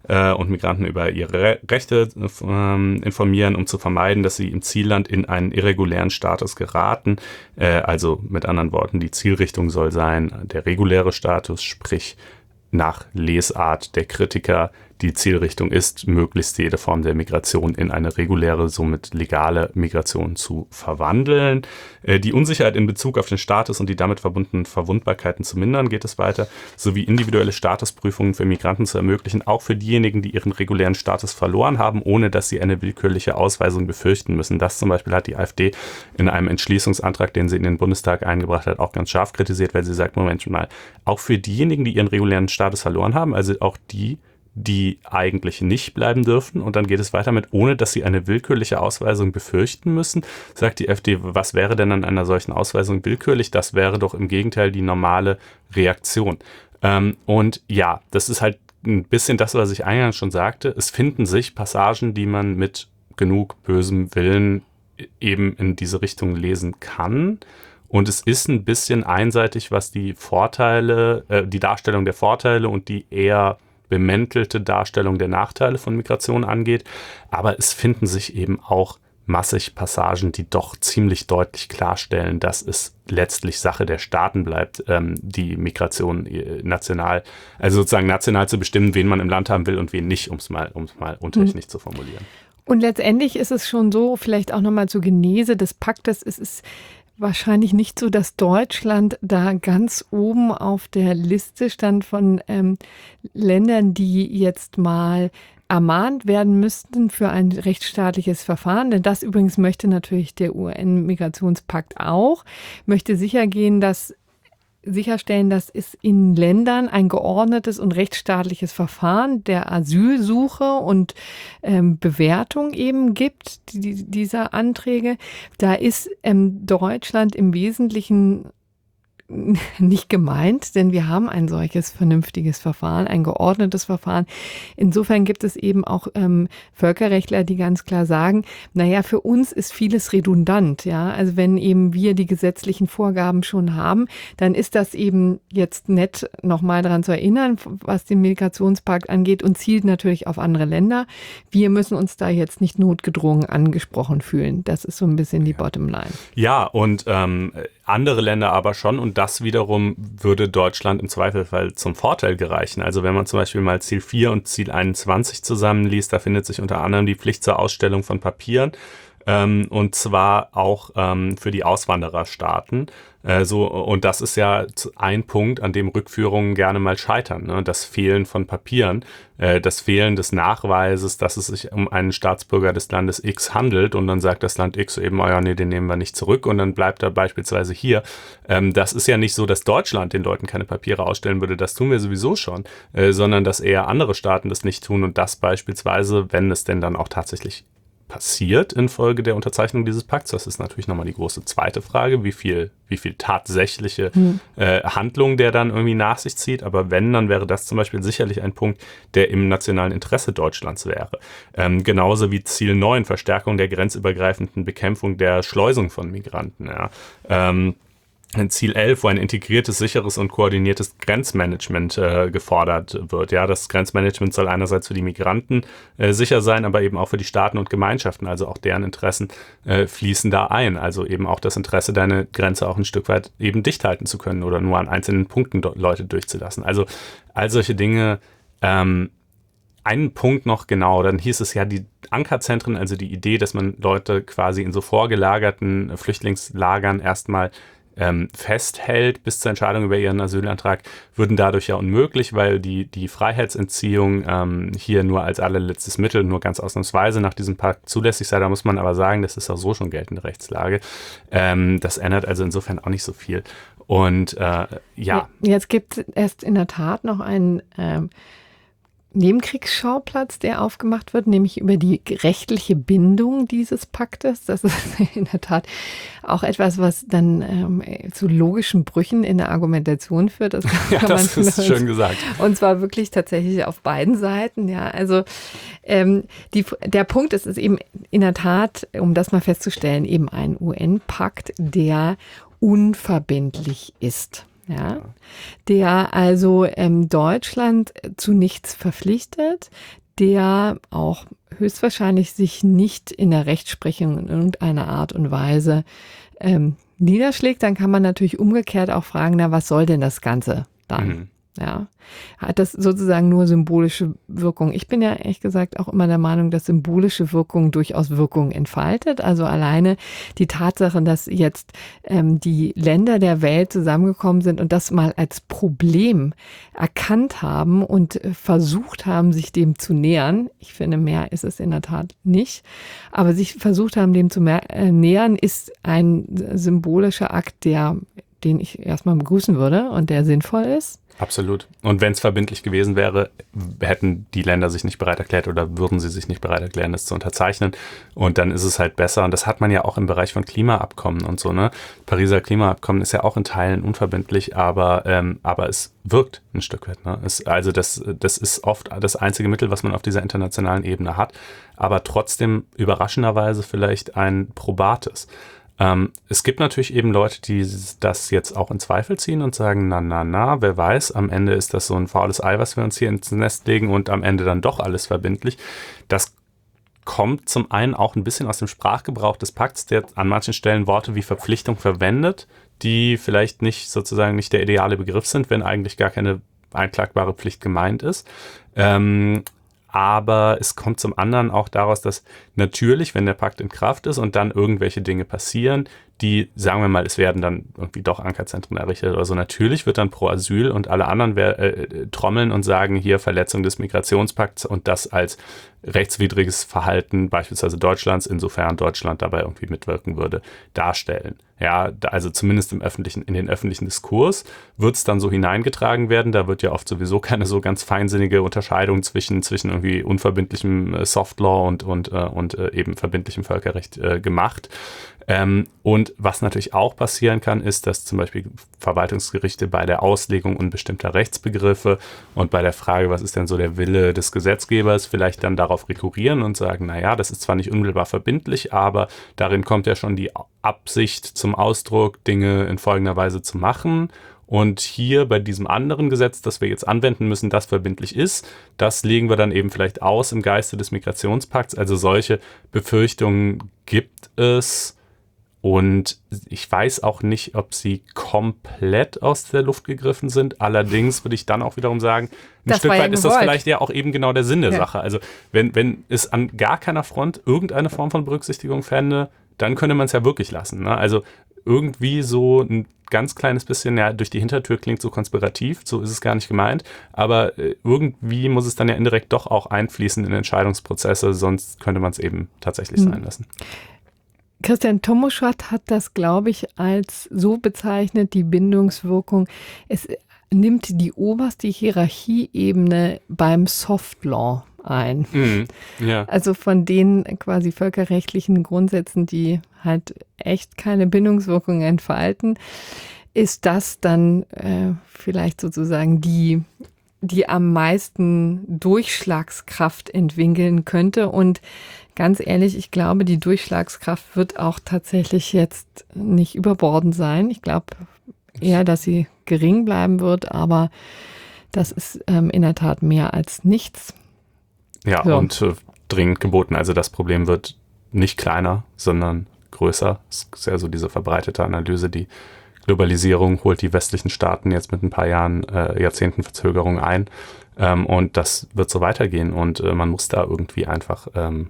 und Migranten über ihre Rechte informieren, um zu vermeiden, dass sie im Zielland in einen irregulären Status geraten. Also mit anderen Worten, die Zielrichtung soll sein, der reguläre Status, sprich nach Lesart der Kritiker, die Zielrichtung ist, möglichst jede Form der Migration in eine reguläre, somit legale Migration zu verwandeln. Die Unsicherheit in Bezug auf den Status und die damit verbundenen Verwundbarkeiten zu mindern, geht es weiter, sowie individuelle Statusprüfungen für Migranten zu ermöglichen, auch für diejenigen, die ihren regulären Status verloren haben, ohne dass sie eine willkürliche Ausweisung befürchten müssen. Das zum Beispiel hat die AfD in einem Entschließungsantrag, den sie in den Bundestag eingebracht hat, auch ganz scharf kritisiert, weil sie sagt, Moment mal, auch für diejenigen, die ihren regulären Status verloren haben, also auch die eigentlich nicht bleiben dürfen. Und dann geht es weiter mit, ohne dass sie eine willkürliche Ausweisung befürchten müssen. Sagt die AfD, was wäre denn an einer solchen Ausweisung willkürlich? Das wäre doch im Gegenteil die normale Reaktion. Und ja, das ist halt ein bisschen das, was ich eingangs schon sagte. Es finden sich Passagen, die man mit genug bösem Willen eben in diese Richtung lesen kann. Und es ist ein bisschen einseitig, was die Vorteile, die Darstellung der Vorteile und die eher bemäntelte Darstellung der Nachteile von Migration angeht. Aber es finden sich eben auch massig Passagen, die doch ziemlich deutlich klarstellen, dass es letztlich Sache der Staaten bleibt, die Migration national zu bestimmen, wen man im Land haben will und wen nicht, um es mal untechnisch zu formulieren. Und letztendlich ist es schon so, vielleicht auch nochmal zur Genese des Paktes, es ist wahrscheinlich nicht so, dass Deutschland da ganz oben auf der Liste stand von Ländern, die jetzt mal ermahnt werden müssten für ein rechtsstaatliches Verfahren. Denn das übrigens möchte natürlich der UN-Migrationspakt auch, möchte sicherstellen, dass es in Ländern ein geordnetes und rechtsstaatliches Verfahren der Asylsuche und Bewertung eben gibt, dieser Anträge. Da ist Deutschland im Wesentlichen nicht gemeint, denn wir haben ein solches vernünftiges Verfahren, ein geordnetes Verfahren. Insofern gibt es eben auch Völkerrechtler, die ganz klar sagen, naja, für uns ist vieles redundant, ja. Also wenn eben wir die gesetzlichen Vorgaben schon haben, dann ist das eben jetzt nett, nochmal daran zu erinnern, was den Migrationspakt angeht und zielt natürlich auf andere Länder. Wir müssen uns da jetzt nicht notgedrungen angesprochen fühlen. Das ist so ein bisschen die Bottomline. Ja, und andere Länder aber schon, und das wiederum würde Deutschland im Zweifelsfall zum Vorteil gereichen. Also wenn man zum Beispiel mal Ziel 4 und Ziel 21 zusammenliest, da findet sich unter anderem die Pflicht zur Ausstellung von Papieren, und zwar auch für die Auswandererstaaten. Und das ist ja ein Punkt, an dem Rückführungen gerne mal scheitern. Ne? Das Fehlen von Papieren, das Fehlen des Nachweises, dass es sich um einen Staatsbürger des Landes X handelt und dann sagt das Land X eben, oh ja, nee, den nehmen wir nicht zurück und dann bleibt er beispielsweise hier. Das ist ja nicht so, dass Deutschland den Leuten keine Papiere ausstellen würde, das tun wir sowieso schon, sondern dass eher andere Staaten das nicht tun und das beispielsweise, wenn es denn dann auch tatsächlich passiert infolge der Unterzeichnung dieses Pakts. Das ist natürlich nochmal die große zweite Frage, wie viel tatsächliche Handlung der dann irgendwie nach sich zieht. Aber wenn, dann wäre das zum Beispiel sicherlich ein Punkt, der im nationalen Interesse Deutschlands wäre. Genauso wie Ziel 9, Verstärkung der grenzübergreifenden Bekämpfung der Schleusung von Migranten. Ja. Ziel 11, wo ein integriertes, sicheres und koordiniertes Grenzmanagement gefordert wird. Ja, das Grenzmanagement soll einerseits für die Migranten sicher sein, aber eben auch für die Staaten und Gemeinschaften, also auch deren Interessen fließen da ein. Also eben auch das Interesse, deine Grenze auch ein Stück weit eben dicht halten zu können oder nur an einzelnen Punkten Leute durchzulassen. Also all solche Dinge. Einen Punkt noch genau, dann hieß es ja, die Ankerzentren, also die Idee, dass man Leute quasi in so vorgelagerten Flüchtlingslagern erstmal festhält bis zur Entscheidung über ihren Asylantrag, würden dadurch ja unmöglich, weil die Freiheitsentziehung hier nur als allerletztes Mittel, nur ganz ausnahmsweise nach diesem Pakt zulässig sei. Da muss man aber sagen, das ist auch so schon geltende Rechtslage. Das ändert also insofern auch nicht so viel. Und ja. Jetzt gibt es erst in der Tat noch einen Nebenkriegsschauplatz, der aufgemacht wird, nämlich über die rechtliche Bindung dieses Paktes. Das ist in der Tat auch etwas, was dann zu logischen Brüchen in der Argumentation führt. Das das ist schön gesagt. Und zwar wirklich tatsächlich auf beiden Seiten. Ja, also der Punkt ist eben in der Tat, um das mal festzustellen, eben ein UN-Pakt, der unverbindlich ist. ja, der also Deutschland zu nichts verpflichtet, der auch höchstwahrscheinlich sich nicht in der Rechtsprechung in irgendeiner Art und Weise niederschlägt. Dann kann man natürlich umgekehrt auch fragen, na, was soll denn das Ganze dann? Ja, hat das sozusagen nur symbolische Wirkung. Ich bin ja ehrlich gesagt auch immer der Meinung, dass symbolische Wirkung durchaus Wirkung entfaltet. Also alleine die Tatsache, dass jetzt die Länder der Welt zusammengekommen sind und das mal als Problem erkannt haben und versucht haben, sich dem zu nähern. Ich finde, mehr ist es in der Tat nicht. Aber sich versucht haben, dem zu nähern, ist ein symbolischer Akt, den ich erstmal begrüßen würde und der sinnvoll ist. Absolut. Und wenn es verbindlich gewesen wäre, hätten die Länder sich nicht bereit erklärt oder würden sie sich nicht bereit erklären, das zu unterzeichnen. Und dann ist es halt besser. Und das hat man ja auch im Bereich von Klimaabkommen und so, ne? Pariser Klimaabkommen ist ja auch in Teilen unverbindlich, aber es wirkt ein Stück weit, ne? Das ist oft das einzige Mittel, was man auf dieser internationalen Ebene hat, aber trotzdem überraschenderweise vielleicht ein probates. Es gibt natürlich eben Leute, die das jetzt auch in Zweifel ziehen und sagen, wer weiß, am Ende ist das so ein faules Ei, was wir uns hier ins Nest legen und am Ende dann doch alles verbindlich. Das kommt zum einen auch ein bisschen aus dem Sprachgebrauch des Pakts, der an manchen Stellen Worte wie Verpflichtung verwendet, die vielleicht nicht der ideale Begriff sind, wenn eigentlich gar keine einklagbare Pflicht gemeint ist. Aber es kommt zum anderen auch daraus, dass natürlich, wenn der Pakt in Kraft ist und dann irgendwelche Dinge passieren, die, sagen wir mal, es werden dann irgendwie doch Ankerzentren errichtet oder so, natürlich wird dann Pro Asyl und alle anderen trommeln und sagen, hier Verletzung des Migrationspakts und das als rechtswidriges Verhalten beispielsweise Deutschlands, insofern Deutschland dabei irgendwie mitwirken würde, darstellen. Ja, also zumindest in den öffentlichen Diskurs wird es dann so hineingetragen werden. Da wird ja oft sowieso keine so ganz feinsinnige Unterscheidung zwischen irgendwie unverbindlichem Softlaw und eben verbindlichem Völkerrecht gemacht. Und was natürlich auch passieren kann, ist, dass zum Beispiel Verwaltungsgerichte bei der Auslegung unbestimmter Rechtsbegriffe und bei der Frage, was ist denn so der Wille des Gesetzgebers, vielleicht dann darauf rekurrieren und sagen, naja, das ist zwar nicht unmittelbar verbindlich, aber darin kommt ja schon die Absicht zum Ausdruck, Dinge in folgender Weise zu machen. Und hier bei diesem anderen Gesetz, das wir jetzt anwenden müssen, das verbindlich ist, das legen wir dann eben vielleicht aus im Geiste des Migrationspakts. Also solche Befürchtungen gibt es. Und ich weiß auch nicht, ob sie komplett aus der Luft gegriffen sind. Allerdings würde ich dann auch wiederum sagen, ein Stück weit ist das vielleicht ja auch eben genau der Sinn der Sache. Also wenn es an gar keiner Front irgendeine Form von Berücksichtigung fände, dann könnte man es ja wirklich lassen. Ne? Also irgendwie so ein ganz kleines bisschen, ja, durch die Hintertür klingt so konspirativ, so ist es gar nicht gemeint, aber irgendwie muss es dann ja indirekt doch auch einfließen in Entscheidungsprozesse, sonst könnte man es eben tatsächlich sein lassen. Christian Tomoschat hat das, glaube ich, als so bezeichnet, die Bindungswirkung. Es nimmt die oberste Hierarchieebene beim Soft Law ein. Ja. Also von den quasi völkerrechtlichen Grundsätzen, die halt echt keine Bindungswirkung entfalten, ist das dann vielleicht sozusagen die am meisten Durchschlagskraft entwickeln könnte. Und ganz ehrlich, ich glaube, die Durchschlagskraft wird auch tatsächlich jetzt nicht überbordend sein. Ich glaube eher, dass sie gering bleiben wird, aber das ist in der Tat mehr als nichts. Ja, so. Und dringend geboten. Also das Problem wird nicht kleiner, sondern größer. Das ist ja so diese verbreitete Analyse, die Globalisierung holt die westlichen Staaten jetzt mit ein paar Jahrzehnten Verzögerung ein. Und das wird so weitergehen. Und man muss da irgendwie einfach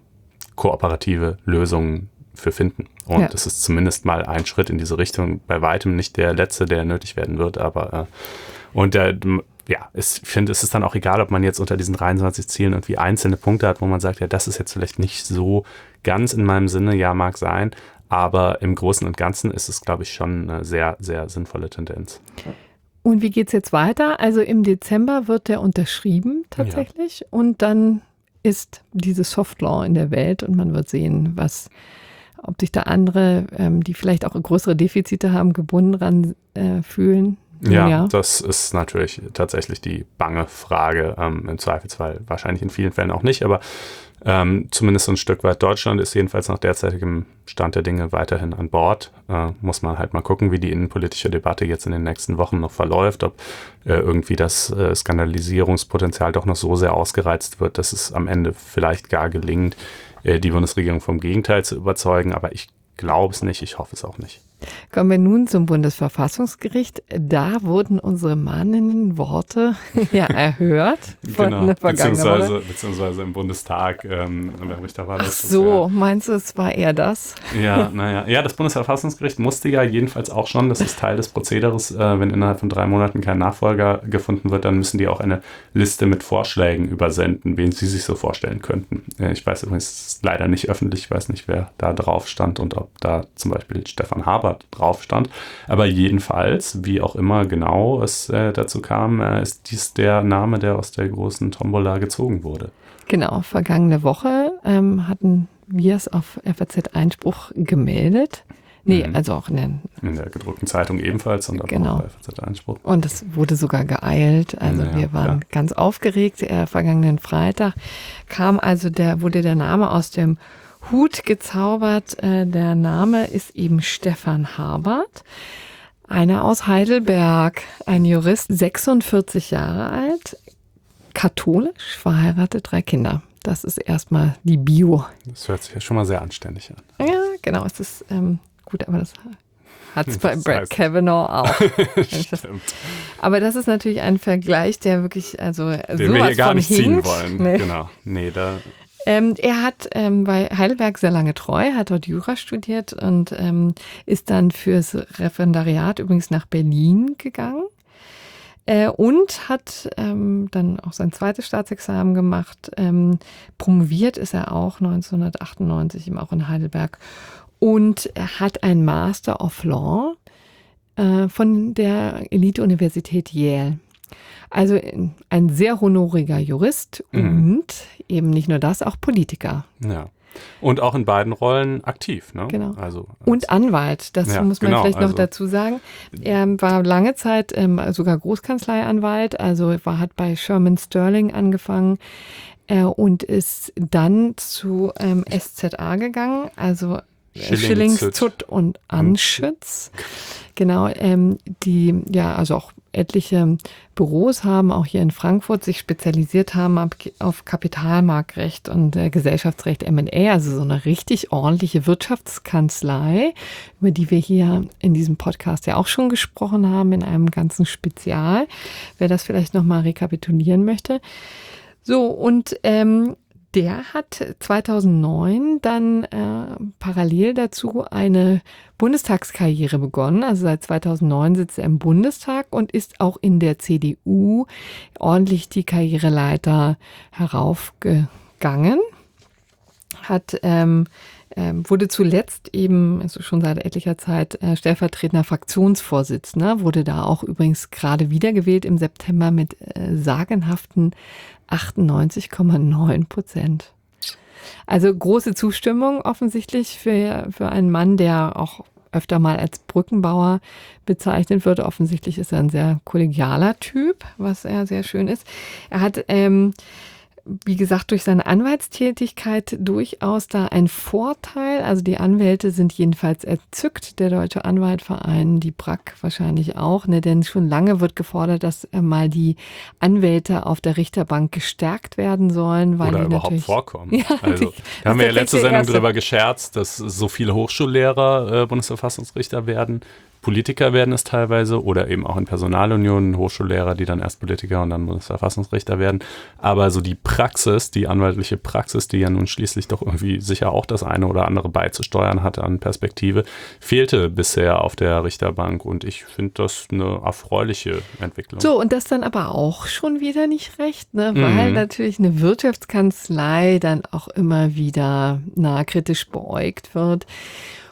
kooperative Lösungen für finden. Und das ist zumindest mal ein Schritt in diese Richtung. Bei weitem nicht der letzte, der nötig werden wird. Aber ich finde, es ist dann auch egal, ob man jetzt unter diesen 23 Zielen irgendwie einzelne Punkte hat, wo man sagt, ja, das ist jetzt vielleicht nicht so ganz in meinem Sinne. Ja, mag sein. Aber im Großen und Ganzen ist es, glaube ich, schon eine sehr, sehr sinnvolle Tendenz. Und wie geht es jetzt weiter? Also im Dezember wird der unterschrieben tatsächlich. Ja. Und dann ist diese Soft Law in der Welt und man wird sehen, ob sich da andere, die vielleicht auch größere Defizite haben, gebunden dran fühlen. Ja, das ist natürlich tatsächlich die bange Frage. Im Zweifelsfall wahrscheinlich in vielen Fällen auch nicht, aber zumindest ein Stück weit Deutschland ist jedenfalls nach derzeitigem Stand der Dinge weiterhin an Bord. Muss man halt mal gucken, wie die innenpolitische Debatte jetzt in den nächsten Wochen noch verläuft, ob irgendwie das Skandalisierungspotenzial doch noch so sehr ausgereizt wird, dass es am Ende vielleicht gar gelingt, die Bundesregierung vom Gegenteil zu überzeugen. Aber ich glaube es nicht, ich hoffe es auch nicht. Kommen wir nun zum Bundesverfassungsgericht. Da wurden unsere mahnenden Worte ja erhört von der vergangenen Woche. Beziehungsweise im Bundestag. Richter war das. Ach so, meinst du, es war eher das? Ja, das Bundesverfassungsgericht musste ja jedenfalls auch schon, das ist Teil des Prozederes, wenn innerhalb von 3 Monaten kein Nachfolger gefunden wird, dann müssen die auch eine Liste mit Vorschlägen übersenden, wen sie sich so vorstellen könnten. Ich weiß übrigens leider nicht öffentlich, ich weiß nicht, wer da drauf stand und ob da zum Beispiel Stefan Haber drauf stand. Aber jedenfalls, wie auch immer genau es dazu kam, ist dies der Name, der aus der großen Tombola gezogen wurde. Genau, vergangene Woche hatten wir es auf FAZ Einspruch gemeldet. Nee, also auch in der gedruckten Zeitung ebenfalls und genau. Auch bei FAZ Einspruch. Und es wurde sogar geeilt. Also wir waren ganz aufgeregt. Vergangenen Freitag wurde der Name aus dem Hut gezaubert. Der Name ist eben Stefan Habert, einer aus Heidelberg, ein Jurist, 46 Jahre alt, katholisch, verheiratet, 3 Kinder. Das ist erstmal die Bio. Das hört sich ja schon mal sehr anständig an. Ja, genau. Es ist gut, aber das hat es bei Brett Kavanaugh auch. Stimmt. Aber das ist natürlich ein Vergleich, der wirklich, den wir hier gar nicht ziehen wollen. Nee. Genau. Nee, er hat bei Heidelberg sehr lange treu, hat dort Jura studiert und ist dann fürs Referendariat übrigens nach Berlin gegangen und hat dann auch sein zweites Staatsexamen gemacht. Promoviert ist er auch 1998 eben auch in Heidelberg und er hat ein Master of Law von der Elite-Universität Yale. Also ein sehr honoriger Jurist und eben nicht nur das, auch Politiker. Ja. Und auch in beiden Rollen aktiv, ne? Genau. Und Anwalt, das muss man vielleicht noch dazu sagen. Er war lange Zeit sogar Großkanzleianwalt, also hat bei Sherman Sterling angefangen und ist dann zu SZA gegangen, also Schilling, Zutt und Anschütz. Genau, also auch etliche Büros haben, auch hier in Frankfurt, sich spezialisiert haben auf Kapitalmarktrecht und Gesellschaftsrecht M&A, also so eine richtig ordentliche Wirtschaftskanzlei, über die wir hier in diesem Podcast ja auch schon gesprochen haben, in einem ganzen Spezial, wer das vielleicht nochmal rekapitulieren möchte. So, und der hat 2009 dann parallel dazu eine Bundestagskarriere begonnen. Also seit 2009 sitzt er im Bundestag und ist auch in der CDU ordentlich die Karriereleiter heraufgegangen. Wurde zuletzt eben, also schon seit etlicher Zeit, stellvertretender Fraktionsvorsitzender, wurde da auch übrigens gerade wiedergewählt im September mit sagenhaften 98,9%. Also große Zustimmung offensichtlich für einen Mann, der auch öfter mal als Brückenbauer bezeichnet wird. Offensichtlich ist er ein sehr kollegialer Typ, was er sehr schön ist. Er hat wie gesagt, durch seine Anwaltstätigkeit durchaus da ein Vorteil. Also die Anwälte sind jedenfalls entzückt, der Deutsche Anwaltverein, die BRAC wahrscheinlich auch, ne? Denn schon lange wird gefordert, dass mal die Anwälte auf der Richterbank gestärkt werden sollen. Weil oder die überhaupt vorkommen. Ja, also, da haben wir ja letzte Sendung drüber gescherzt, dass so viele Hochschullehrer Bundesverfassungsrichter werden. Politiker werden es teilweise oder eben auch in Personalunionen Hochschullehrer, die dann erst Politiker und dann Bundesverfassungsrichter werden. Aber so die Praxis, die anwaltliche Praxis, die ja nun schließlich doch irgendwie sicher auch das eine oder andere beizusteuern hatte an Perspektive, fehlte bisher auf der Richterbank und ich finde das eine erfreuliche Entwicklung. So, und das dann aber auch schon wieder nicht recht, ne? Weil natürlich eine Wirtschaftskanzlei dann auch immer wieder kritisch beäugt wird.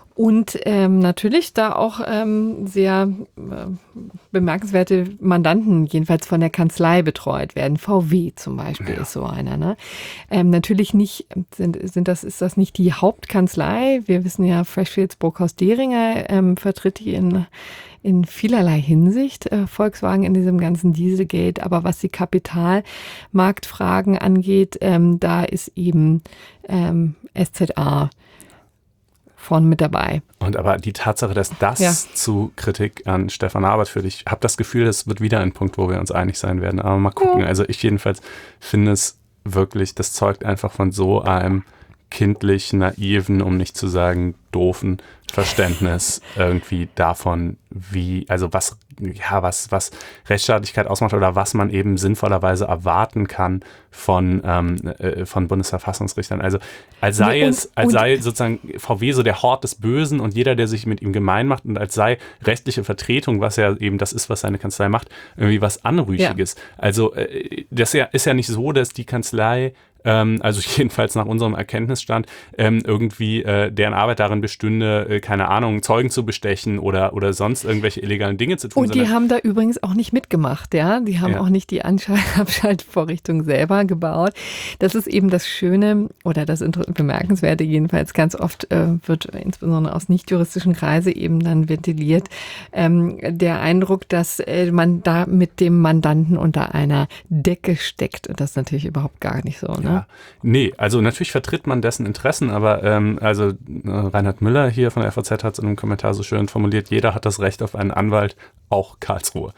Und natürlich da auch sehr bemerkenswerte Mandanten, jedenfalls von der Kanzlei betreut werden. VW zum Beispiel ist so einer. Ne? Natürlich nicht, ist das nicht die Hauptkanzlei. Wir wissen ja, Freshfields Bruckhaus-Deringer vertritt die in vielerlei Hinsicht Volkswagen in diesem ganzen Dieselgate. Aber was die Kapitalmarktfragen angeht, da ist eben SZA vorne mit dabei. Und aber die Tatsache, dass das zu Kritik an Stefan Habert führt, ich habe das Gefühl, das wird wieder ein Punkt, wo wir uns einig sein werden. Aber mal gucken. Ja. Also ich jedenfalls finde es wirklich, das zeugt einfach von so einem kindlich naiven, um nicht zu sagen doofen Verständnis irgendwie davon, wie, also was Rechtsstaatlichkeit ausmacht oder was man eben sinnvollerweise erwarten kann von Bundesverfassungsrichtern. Also als sei sozusagen VW so der Hort des Bösen und jeder, der sich mit ihm gemein macht, und als sei rechtliche Vertretung, was ja eben das ist, was seine Kanzlei macht, irgendwie was Anrüchiges. Ja. Also das ist ja nicht so, dass die Kanzlei also jedenfalls nach unserem Erkenntnisstand, irgendwie deren Arbeit darin bestünde, keine Ahnung, Zeugen zu bestechen oder sonst irgendwelche illegalen Dinge zu tun. Und die haben da übrigens auch nicht mitgemacht, ja. Die haben auch nicht die Abschaltvorrichtung selber gebaut. Das ist eben das Schöne oder das Bemerkenswerte jedenfalls. Ganz oft wird insbesondere aus nicht-juristischen Kreisen eben dann ventiliert der Eindruck, dass man da mit dem Mandanten unter einer Decke steckt. Und das ist natürlich überhaupt gar nicht so, ne? Ja. Nee, also natürlich vertritt man dessen Interessen, aber Reinhard Müller hier von der FAZ hat es in einem Kommentar so schön formuliert, jeder hat das Recht auf einen Anwalt, auch Karlsruhe.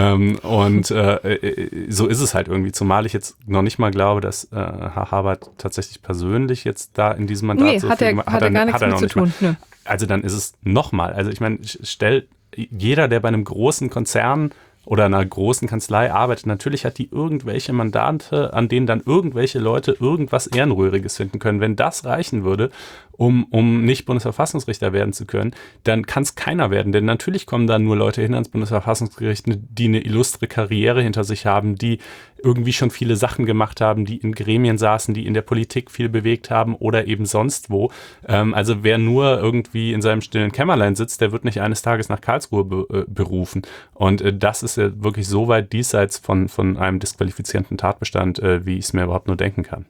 So ist es halt irgendwie, zumal ich jetzt noch nicht mal glaube, dass Herr Habert tatsächlich persönlich jetzt da in diesem Mandat so viel hat er gar nichts mit zu tun. Ne. Also dann ist es nochmal, also ich meine, jeder, der bei einem großen Konzern oder einer großen Kanzlei arbeitet, natürlich hat die irgendwelche Mandate, an denen dann irgendwelche Leute irgendwas Ehrenrühriges finden können. Wenn das reichen würde, um nicht Bundesverfassungsrichter werden zu können, dann kann es keiner werden. Denn natürlich kommen da nur Leute hin ans Bundesverfassungsgericht, die eine illustre Karriere hinter sich haben, die irgendwie schon viele Sachen gemacht haben, die in Gremien saßen, die in der Politik viel bewegt haben oder eben sonst wo. Also wer nur irgendwie in seinem stillen Kämmerlein sitzt, der wird nicht eines Tages nach Karlsruhe berufen. Und das ist ja wirklich so weit diesseits von einem disqualifizierenden Tatbestand, wie ich es mir überhaupt nur denken kann.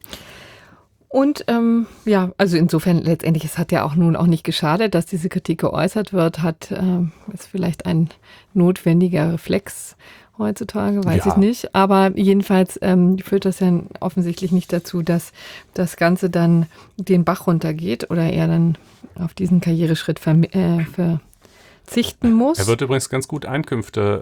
Und also insofern letztendlich, es hat ja auch nun auch nicht geschadet, dass diese Kritik geäußert wird, ist vielleicht ein notwendiger Reflex heutzutage, weiß ich nicht. Aber jedenfalls führt das ja offensichtlich nicht dazu, dass das Ganze dann den Bach runtergeht oder er dann auf diesen Karriereschritt verzichten muss. Er wird übrigens ganz gut Einkünfte,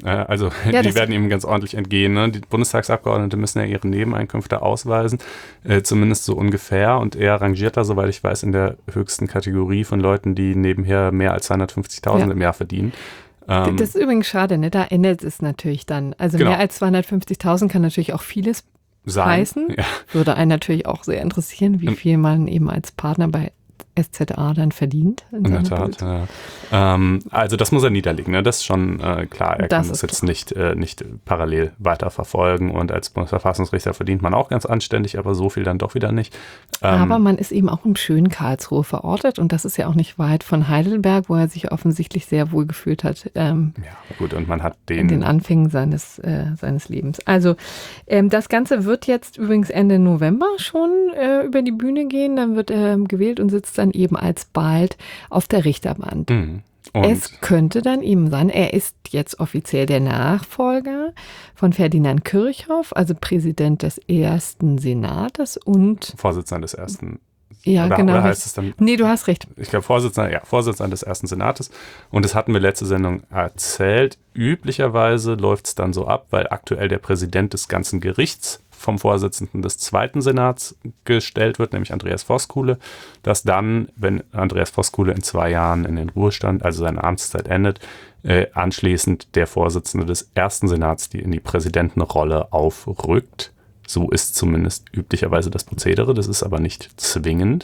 die werden ihm ganz ordentlich entgehen. Ne? Die Bundestagsabgeordnete müssen ja ihre Nebeneinkünfte ausweisen, zumindest so ungefähr. Und er rangiert da, soweit ich weiß, in der höchsten Kategorie von Leuten, die nebenher mehr als 250.000 im Jahr verdienen. Das ist übrigens schade, ne? Da ändert es natürlich dann. Also mehr als 250.000 kann natürlich auch vieles heißen. Ja. Würde einen natürlich auch sehr interessieren, wie viel man eben als Partner bei SZA dann verdient. In der Tat, ja. Also das muss er niederlegen, ne? Das ist schon klar. Er kann das jetzt nicht parallel weiterverfolgen und als Bundesverfassungsrichter verdient man auch ganz anständig, aber so viel dann doch wieder nicht. Aber man ist eben auch im schönen Karlsruhe verortet und das ist ja auch nicht weit von Heidelberg, wo er sich offensichtlich sehr wohl gefühlt hat. Ja, gut, und man hat in den Anfängen seines Lebens. Also das Ganze wird jetzt übrigens Ende November schon über die Bühne gehen, dann wird er gewählt und sitzt dann eben alsbald auf der Richterbank. Und es könnte dann eben sein, er ist jetzt offiziell der Nachfolger von Ferdinand Kirchhoff, also Präsident des ersten Senates und Vorsitzender des ersten. Ja, genau. Oder heißt es dann? Nee, du hast recht. Ich glaube Vorsitzender des ersten Senates. Und das hatten wir letzte Sendung erzählt. Üblicherweise läuft es dann so ab, weil aktuell der Präsident des ganzen Gerichts vom Vorsitzenden des zweiten Senats gestellt wird, nämlich Andreas Voskuhle, dass dann, wenn Andreas Voskuhle in 2 Jahren in den Ruhestand, also seine Amtszeit endet, anschließend der Vorsitzende des ersten Senats, die in die Präsidentenrolle aufrückt. So ist zumindest üblicherweise das Prozedere, das ist aber nicht zwingend.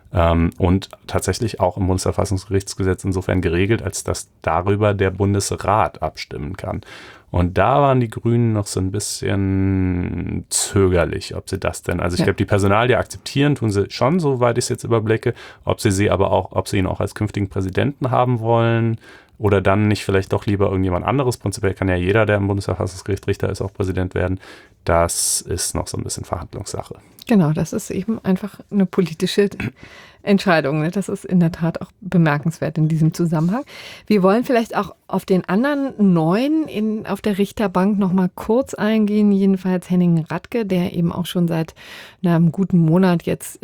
und tatsächlich auch im Bundesverfassungsgerichtsgesetz insofern geregelt, als dass darüber der Bundesrat abstimmen kann. Und da waren die Grünen noch so ein bisschen zögerlich, ob sie das denn, also ich glaube, die Personalie akzeptieren tun sie schon, soweit ich es jetzt überblicke, ob sie ihn auch als künftigen Präsidenten haben wollen oder dann nicht vielleicht doch lieber irgendjemand anderes. Prinzipiell kann ja jeder, der im Bundesverfassungsgericht Richter ist, auch Präsident werden. Das ist noch so ein bisschen Verhandlungssache. Genau, das ist eben einfach eine politische Entscheidung. Ne? Das ist in der Tat auch bemerkenswert in diesem Zusammenhang. Wir wollen vielleicht auch auf den anderen Neuen auf der Richterbank noch mal kurz eingehen. Jedenfalls Henning Radke, der eben auch schon seit einem guten Monat jetzt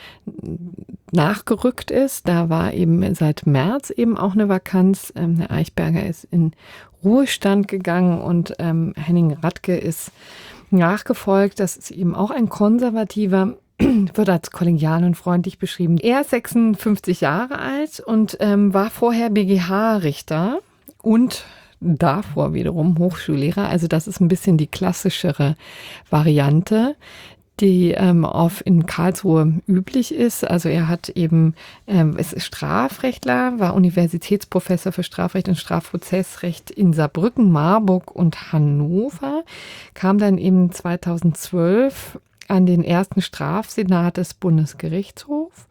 nachgerückt ist. Da war eben seit März eben auch eine Vakanz. Herr Eichberger ist in Ruhestand gegangen und Henning Radke ist nachgefolgt. Das ist eben auch ein Konservativer, wird als kollegial und freundlich beschrieben. Er ist 56 Jahre alt und war vorher BGH-Richter und davor wiederum Hochschullehrer. Also das ist ein bisschen die klassischere Variante, die in Karlsruhe üblich ist. Also er hat eben, ist Strafrechtler, war Universitätsprofessor für Strafrecht und Strafprozessrecht in Saarbrücken, Marburg und Hannover, kam dann eben 2012 an den ersten Strafsenat des Bundesgerichtshofs.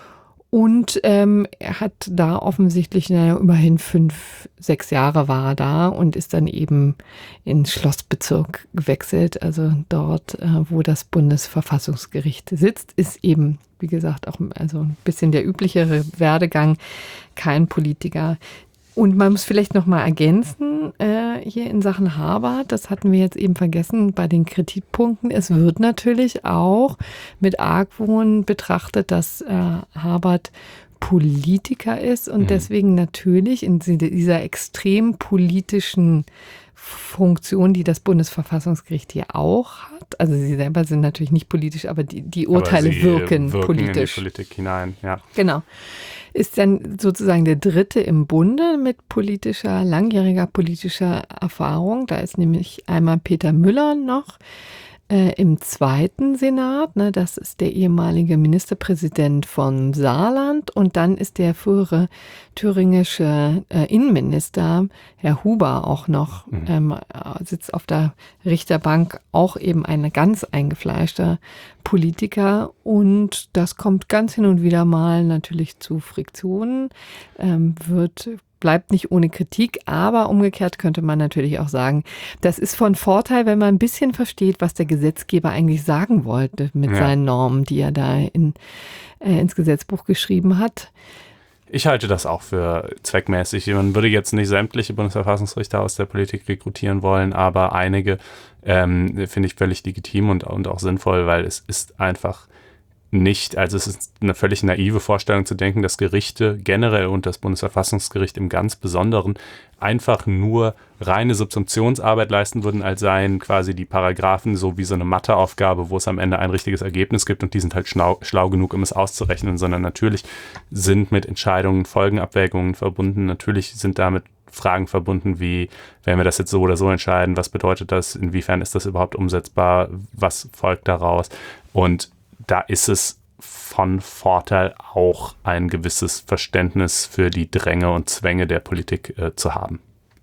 Und er hat da offensichtlich, immerhin 5-6 Jahre war er da und ist dann eben ins Schlossbezirk gewechselt. Also dort, wo das Bundesverfassungsgericht sitzt, ist eben, wie gesagt, auch also ein bisschen der üblichere Werdegang, kein Politiker. Und man muss vielleicht noch mal ergänzen, hier in Sachen Habart, das hatten wir jetzt eben vergessen bei den Kritikpunkten. Es wird natürlich auch mit Argwohn betrachtet, dass Habart Politiker ist und deswegen natürlich in dieser extrem politischen Funktion, die das Bundesverfassungsgericht hier auch hat. Also sie selber sind natürlich nicht politisch, aber die Urteile wirken politisch. In die Politik hinein, ja. Genau. Ist dann sozusagen der Dritte im Bunde mit langjähriger politischer Erfahrung. Da ist nämlich einmal Peter Müller noch im zweiten Senat. Ne, das ist der ehemalige Ministerpräsident von Saarland. Und dann ist der frühere thüringische Innenminister, Herr Huber, auch noch, sitzt auf der Richterbank, auch eben ein ganz eingefleischter Politiker. Und das kommt ganz hin und wieder mal natürlich zu Friktionen, bleibt nicht ohne Kritik, aber umgekehrt könnte man natürlich auch sagen, das ist von Vorteil, wenn man ein bisschen versteht, was der Gesetzgeber eigentlich sagen wollte mit seinen Normen, die er da ins Gesetzbuch geschrieben hat. Ich halte das auch für zweckmäßig. Man würde jetzt nicht sämtliche Bundesverfassungsrichter aus der Politik rekrutieren wollen, aber einige finde ich völlig legitim und auch sinnvoll, weil es ist einfach nicht, also es ist eine völlig naive Vorstellung zu denken, dass Gerichte generell und das Bundesverfassungsgericht im ganz Besonderen einfach nur reine Subsumptionsarbeit leisten würden, als seien quasi die Paragraphen so wie so eine Matheaufgabe, wo es am Ende ein richtiges Ergebnis gibt und die sind halt schlau genug, um es auszurechnen, sondern natürlich sind mit Entscheidungen Folgenabwägungen verbunden, natürlich sind damit Fragen verbunden wie, wenn wir das jetzt so oder so entscheiden, was bedeutet das, inwiefern ist das überhaupt umsetzbar, was folgt daraus und da ist es von Vorteil, auch ein gewisses Verständnis für die Dränge und Zwänge der Politik zu haben.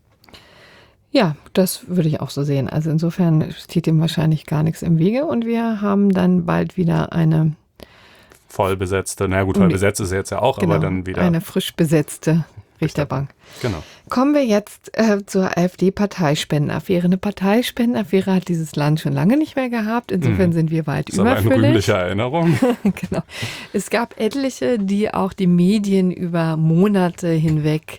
Ja, das würde ich auch so sehen. Also insofern steht dem wahrscheinlich gar nichts im Wege und wir haben dann bald wieder eine vollbesetzte, voll besetzt ist sie jetzt ja auch, genau, aber dann wieder eine frisch besetzte Richterbank. Genau. Kommen wir jetzt zur AfD-Parteispendenaffäre. Eine Parteispendenaffäre hat dieses Land schon lange nicht mehr gehabt. Insofern sind wir weit überfällig. Das ist aber eine rühmliche Erinnerung. Genau. Es gab etliche, die auch die Medien über Monate hinweg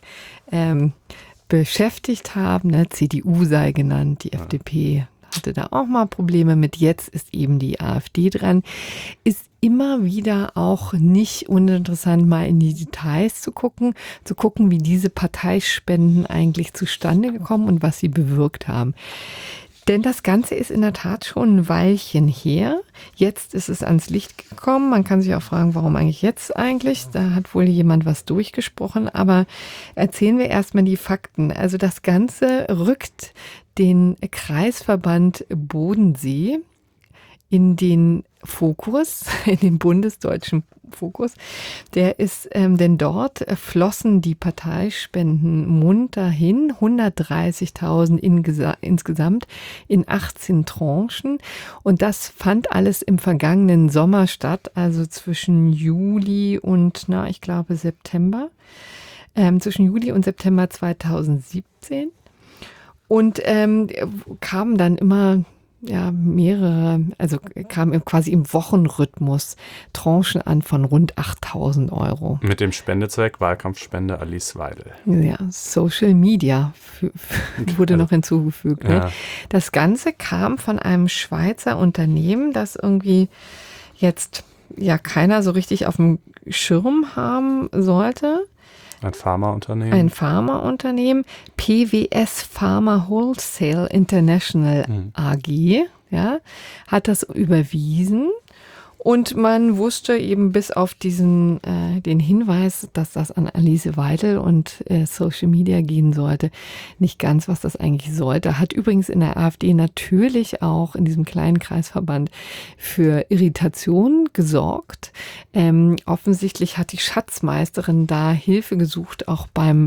beschäftigt haben. Ne? CDU sei genannt, die FDP hatte da auch mal Probleme mit. Jetzt ist eben die AfD dran. Ist immer wieder auch nicht uninteressant, mal in die Details zu gucken, wie diese Parteispenden eigentlich zustande gekommen und was sie bewirkt haben. Denn das Ganze ist in der Tat schon ein Weilchen her. Jetzt ist es ans Licht gekommen. Man kann sich auch fragen, warum jetzt eigentlich? Da hat wohl jemand was durchgesprochen. Aber erzählen wir erstmal die Fakten. Also das Ganze rückt den Kreisverband Bodensee in den Fokus, in den bundesdeutschen Fokus. Der ist, denn dort flossen die Parteispenden munter hin, 130.000 insgesamt in 18 Tranchen. Und das fand alles im vergangenen Sommer statt, also zwischen Juli und, ich glaube September. Zwischen Juli und September 2017. Und kamen dann immer mehrere, also kamen quasi im Wochenrhythmus Tranchen an von rund 8.000 Euro. Mit dem Spendezweck Wahlkampfspende Alice Weidel. Ja, Social Media wurde noch hinzugefügt. Ne? Ja. Das Ganze kam von einem Schweizer Unternehmen, das irgendwie jetzt keiner so richtig auf dem Schirm haben sollte. Ein Pharmaunternehmen. Ein Pharmaunternehmen, PWS Pharma Wholesale International AG, hat das überwiesen. Und man wusste eben bis auf den Hinweis, dass das an Alice Weidel und Social Media gehen sollte, nicht ganz, was das eigentlich sollte. Hat übrigens in der AfD natürlich auch in diesem kleinen Kreisverband für Irritation gesorgt. Offensichtlich hat die Schatzmeisterin da Hilfe gesucht, auch beim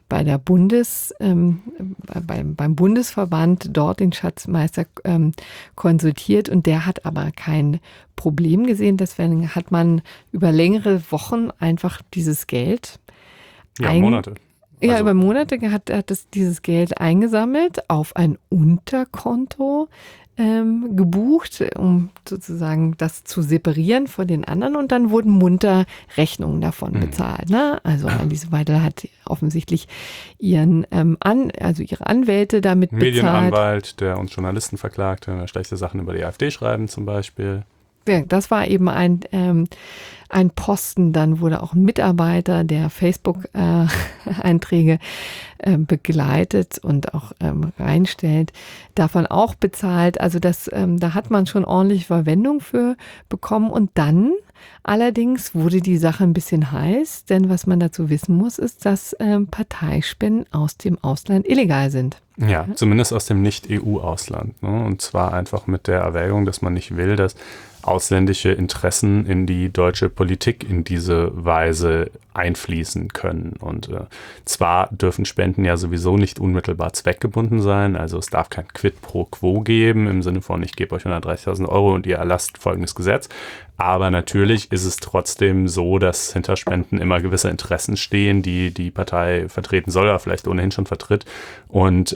Bundesverband dort den Schatzmeister konsultiert, und der hat aber kein Problem gesehen. Deswegen hat man über längere Wochen einfach dieses Geld Monate. Ja, über Monate hat dieses Geld eingesammelt, auf ein Unterkonto gebucht, um sozusagen das zu separieren von den anderen, und dann wurden munter Rechnungen davon bezahlt. Ne? Also Alice Weidel hat offensichtlich ihre Anwälte damit bezahlt. Medienanwalt, der uns Journalisten verklagte, wenn wir schlechte Sachen über die AfD schreiben zum Beispiel. Ja, das war eben ein Posten. Dann wurde auch ein Mitarbeiter, der Facebook-Einträge begleitet und auch reinstellt, davon auch bezahlt. Also da hat man schon ordentlich Verwendung für bekommen. Und dann allerdings wurde die Sache ein bisschen heiß, denn was man dazu wissen muss, ist, dass Parteispenden aus dem Ausland illegal sind. Ja, zumindest aus dem Nicht-EU-Ausland. Ne? Und zwar einfach mit der Erwägung, dass man nicht will, dass ausländische Interessen in die deutsche Politik in diese Weise einfließen können. Und zwar dürfen Spenden ja sowieso nicht unmittelbar zweckgebunden sein, also es darf kein Quid pro Quo geben, im Sinne von, ich gebe euch 130.000 Euro und ihr erlasst folgendes Gesetz. Aber natürlich ist es trotzdem so, dass hinter Spenden immer gewisse Interessen stehen, die die Partei vertreten soll oder vielleicht ohnehin schon vertritt. Und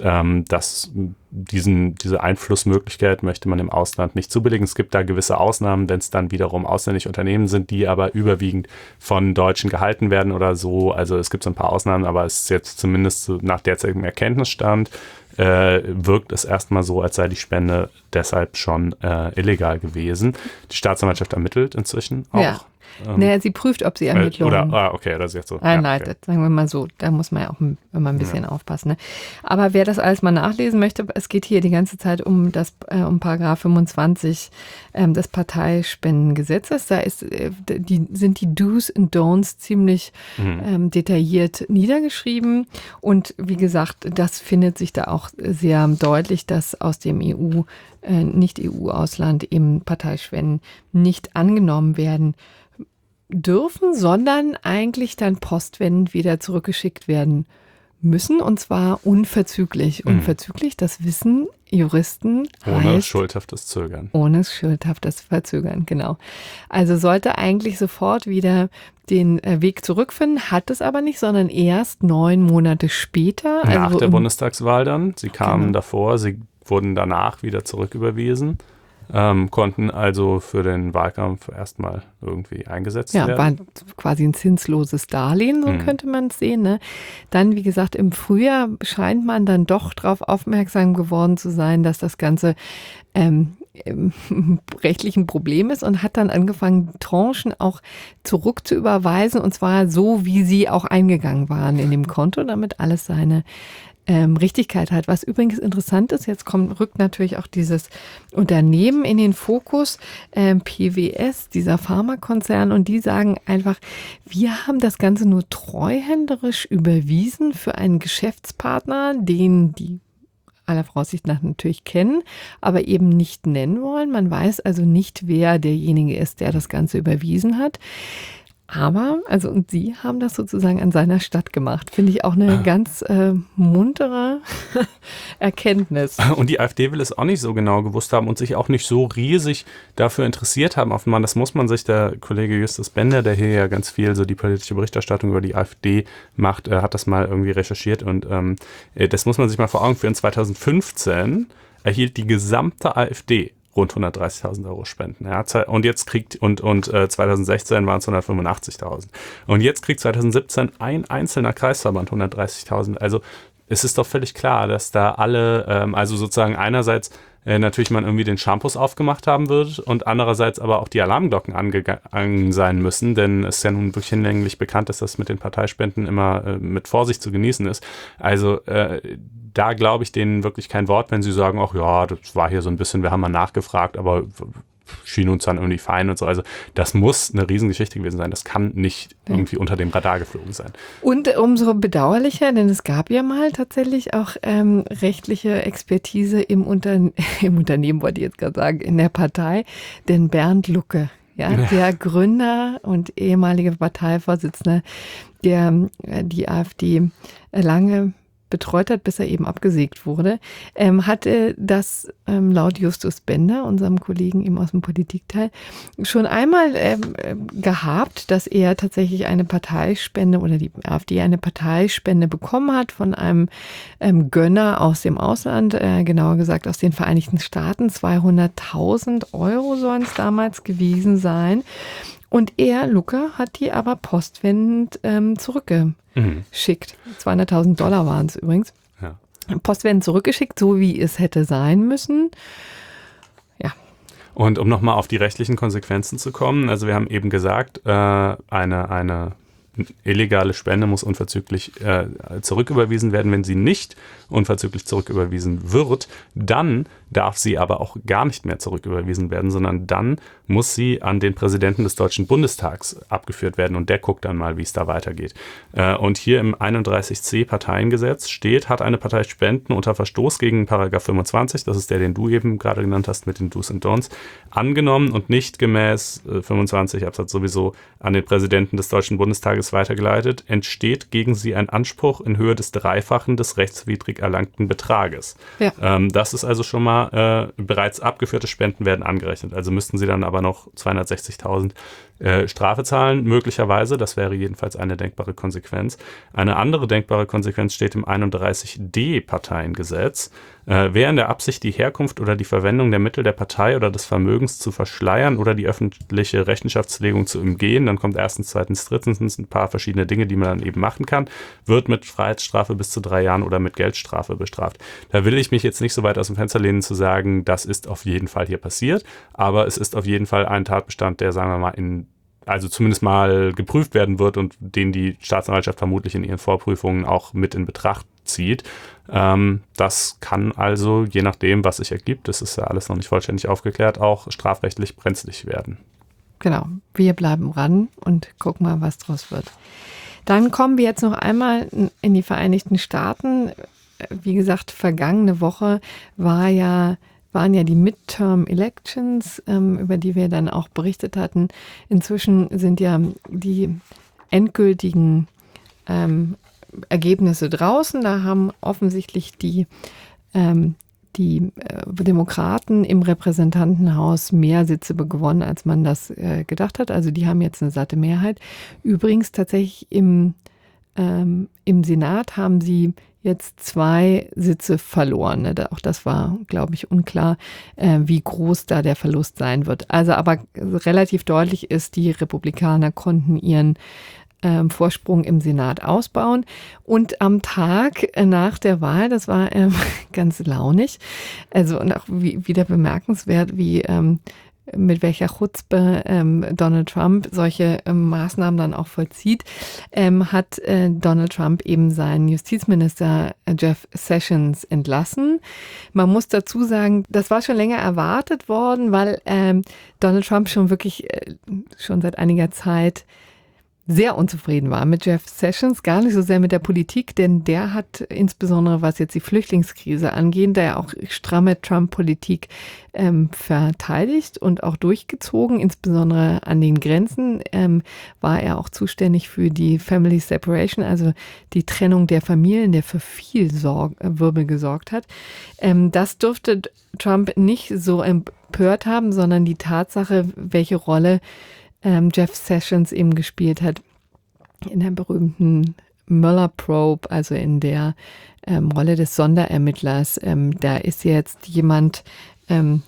diese Einflussmöglichkeit möchte man im Ausland nicht zubilligen. Es gibt da gewisse Ausnahmen, wenn es dann wiederum ausländische Unternehmen sind, die aber überwiegend von Deutschen gehalten werden oder so. Also es gibt so ein paar Ausnahmen, aber es ist jetzt zumindest so nach derzeitigem Erkenntnisstand wirkt es erstmal so, als sei die Spende deshalb schon illegal gewesen. Die Staatsanwaltschaft ermittelt inzwischen auch. Ja. Sie prüft, ob sie Ermittlungen das ist jetzt so. einleitet, Ja, okay. sagen wir mal so. Da muss man ja auch immer ein bisschen aufpassen. Ne? Aber wer das alles mal nachlesen möchte, es geht hier die ganze Zeit um Paragraph 25 des Parteispendengesetzes. Da sind die Do's und Don'ts ziemlich detailliert niedergeschrieben. Und wie gesagt, das findet sich da auch sehr deutlich, dass aus dem Nicht-EU-Ausland eben Parteispenden nicht angenommen werden dürfen, sondern eigentlich dann postwendend wieder zurückgeschickt werden müssen, und zwar unverzüglich. Unverzüglich, das wissen Juristen. Ohne schuldhaftes Zögern. Ohne schuldhaftes Verzögern, genau. Also sollte eigentlich sofort wieder den Weg zurückfinden, hat es aber nicht, sondern erst 9 Monate später. Nach der Bundestagswahl dann. Sie kamen davor, sie wurden danach wieder zurücküberwiesen. Konnten also für den Wahlkampf erstmal irgendwie eingesetzt werden. Ja, war quasi ein zinsloses Darlehen, so könnte man es sehen. Ne? Dann, wie gesagt, im Frühjahr scheint man dann doch darauf aufmerksam geworden zu sein, dass das Ganze rechtlich ein Problem ist, und hat dann angefangen, Tranchen auch zurück zu überweisen, und zwar so, wie sie auch eingegangen waren in dem Konto, damit alles seine Richtigkeit hat. Was übrigens interessant ist, jetzt rückt natürlich auch dieses Unternehmen in den Fokus, PWS, dieser Pharmakonzern, und die sagen einfach, wir haben das Ganze nur treuhänderisch überwiesen für einen Geschäftspartner, den die aller Voraussicht nach natürlich kennen, aber eben nicht nennen wollen. Man weiß also nicht, wer derjenige ist, der das Ganze überwiesen hat. Aber, und Sie haben das sozusagen an seiner Stadt gemacht. Finde ich auch eine ganz muntere Erkenntnis. Und die AfD will es auch nicht so genau gewusst haben und sich auch nicht so riesig dafür interessiert haben. Offenbar, das muss man sich, der Kollege Justus Bender, der hier ja ganz viel so die politische Berichterstattung über die AfD macht, hat das mal irgendwie recherchiert. Und das muss man sich mal vor Augen führen. 2015 erhielt die gesamte AfD rund 130.000 Euro Spenden. Und jetzt kriegt, und 2016 waren es 185.000. Und jetzt kriegt 2017 ein einzelner Kreisverband 130.000. Also es ist doch völlig klar, dass da alle, also sozusagen einerseits natürlich man irgendwie den Shampoos aufgemacht haben wird und andererseits aber auch die Alarmglocken angegangen sein müssen, denn es ist ja nun wirklich hinlänglich bekannt, dass das mit den Parteispenden immer mit Vorsicht zu genießen ist. Also da glaube ich denen wirklich kein Wort, wenn sie sagen, ach ja, das war hier so ein bisschen, wir haben mal nachgefragt, aber schien uns dann irgendwie fein und so. Also das muss eine Riesengeschichte gewesen sein. Das kann nicht irgendwie unter dem Radar geflogen sein. Und umso bedauerlicher, denn es gab ja mal tatsächlich auch rechtliche Expertise im Unternehmen, wollte ich jetzt gerade sagen, in der Partei, denn Bernd Lucke, der Gründer und ehemalige Parteivorsitzende, der die AfD lange betreut hat, bis er eben abgesägt wurde, hatte das laut Justus Bender, unserem Kollegen eben aus dem Politikteil, schon einmal gehabt, dass er tatsächlich eine Parteispende oder die AfD eine Parteispende bekommen hat von einem Gönner aus dem Ausland, genauer gesagt aus den Vereinigten Staaten. 200.000 Euro sollen es damals gewesen sein. Und Lucke, hat die aber postwendend zurückgeschickt. 200.000 Dollar waren es übrigens. Ja. Postwendend zurückgeschickt, so wie es hätte sein müssen. Ja. Und um nochmal auf die rechtlichen Konsequenzen zu kommen, also wir haben eben gesagt, eine illegale Spende muss unverzüglich zurücküberwiesen werden. Wenn sie nicht unverzüglich zurücküberwiesen wird, dann darf sie aber auch gar nicht mehr zurücküberwiesen werden, sondern dann muss sie an den Präsidenten des Deutschen Bundestags abgeführt werden und der guckt dann mal, wie es da weitergeht. Und hier im 31c Parteiengesetz steht, hat eine Partei Spenden unter Verstoß gegen Paragraph 25, das ist der, den du eben gerade genannt hast mit den Do's und Don'ts, angenommen und nicht gemäß 25 Absatz sowieso an den Präsidenten des Deutschen Bundestages weitergeleitet, entsteht gegen sie ein Anspruch in Höhe des Dreifachen des rechtswidrig erlangten Betrages. Ja. Das ist also schon mal bereits abgeführte Spenden werden angerechnet. Also müssten sie dann aber noch 260.000 Strafe zahlen, möglicherweise. Das wäre jedenfalls eine denkbare Konsequenz. Eine andere denkbare Konsequenz steht im 31d Parteiengesetz. Wer in der Absicht, die Herkunft oder die Verwendung der Mittel der Partei oder des Vermögens zu verschleiern oder die öffentliche Rechenschaftslegung zu umgehen, dann kommt erstens, zweitens, drittens ein paar verschiedene Dinge, die man dann eben machen kann, wird mit Freiheitsstrafe bis zu 3 Jahren oder mit Geldstrafe bestraft. Da will ich mich jetzt nicht so weit aus dem Fenster lehnen zu sagen, das ist auf jeden Fall hier passiert, aber es ist auf jeden Fall ein Tatbestand, der, sagen wir mal, also zumindest mal geprüft werden wird und den die Staatsanwaltschaft vermutlich in ihren Vorprüfungen auch mit in Betracht zieht. Das kann also, je nachdem, was sich ergibt, das ist ja alles noch nicht vollständig aufgeklärt, auch strafrechtlich brenzlig werden. Genau, wir bleiben ran und gucken mal, was draus wird. Dann kommen wir jetzt noch einmal in die Vereinigten Staaten. Wie gesagt, vergangene Woche waren ja die Midterm Elections, über die wir dann auch berichtet hatten. Inzwischen sind ja die endgültigen Ergebnisse draußen. Da haben offensichtlich die Demokraten im Repräsentantenhaus mehr Sitze gewonnen, als man das gedacht hat. Also die haben jetzt eine satte Mehrheit. Übrigens tatsächlich im Senat haben sie jetzt 2 Sitze verloren. Auch das war, glaube ich, unklar, wie groß da der Verlust sein wird. Also aber relativ deutlich ist, die Republikaner konnten ihren Vorsprung im Senat ausbauen. Und am Tag nach der Wahl, das war ganz launig, also und auch wieder bemerkenswert, wie mit welcher Chutzpe Donald Trump solche Maßnahmen dann auch vollzieht, hat Donald Trump eben seinen Justizminister Jeff Sessions entlassen. Man muss dazu sagen, das war schon länger erwartet worden, weil Donald Trump schon wirklich schon seit einiger Zeit sehr unzufrieden war mit Jeff Sessions, gar nicht so sehr mit der Politik, denn der hat insbesondere, was jetzt die Flüchtlingskrise angeht, da ja auch stramme Trump-Politik verteidigt und auch durchgezogen, insbesondere an den Grenzen war er auch zuständig für die Family Separation, also die Trennung der Familien, der für viel Wirbel gesorgt hat. Das dürfte Trump nicht so empört haben, sondern die Tatsache, welche Rolle Jeff Sessions eben gespielt hat in der berühmten Mueller Probe, also in der Rolle des Sonderermittlers. Da ist jetzt jemand, ein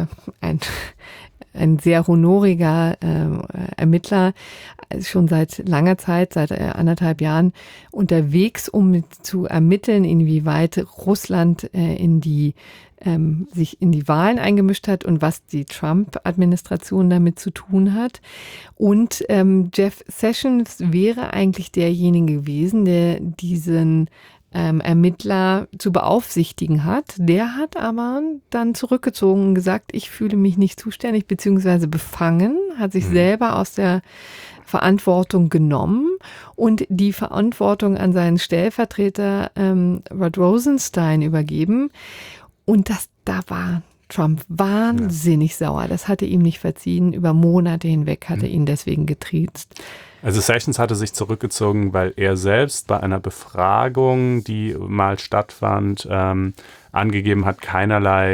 sehr honoriger Ermittler, schon seit langer Zeit, seit 1,5 Jahren unterwegs, um zu ermitteln, inwieweit Russland sich in die Wahlen eingemischt hat und was die Trump-Administration damit zu tun hat. Und Jeff Sessions wäre eigentlich derjenige gewesen, der diesen Ermittler zu beaufsichtigen hat. Der hat aber dann zurückgezogen und gesagt, ich fühle mich nicht zuständig bzw. befangen, hat sich selber aus der Verantwortung genommen und die Verantwortung an seinen Stellvertreter Rod Rosenstein übergeben. Und da war Trump wahnsinnig sauer. Das hatte ihm nicht verziehen. Über Monate hinweg hatte ihn deswegen getriezt. Also Sessions hatte sich zurückgezogen, weil er selbst bei einer Befragung, die mal stattfand, angegeben hat, keinerlei,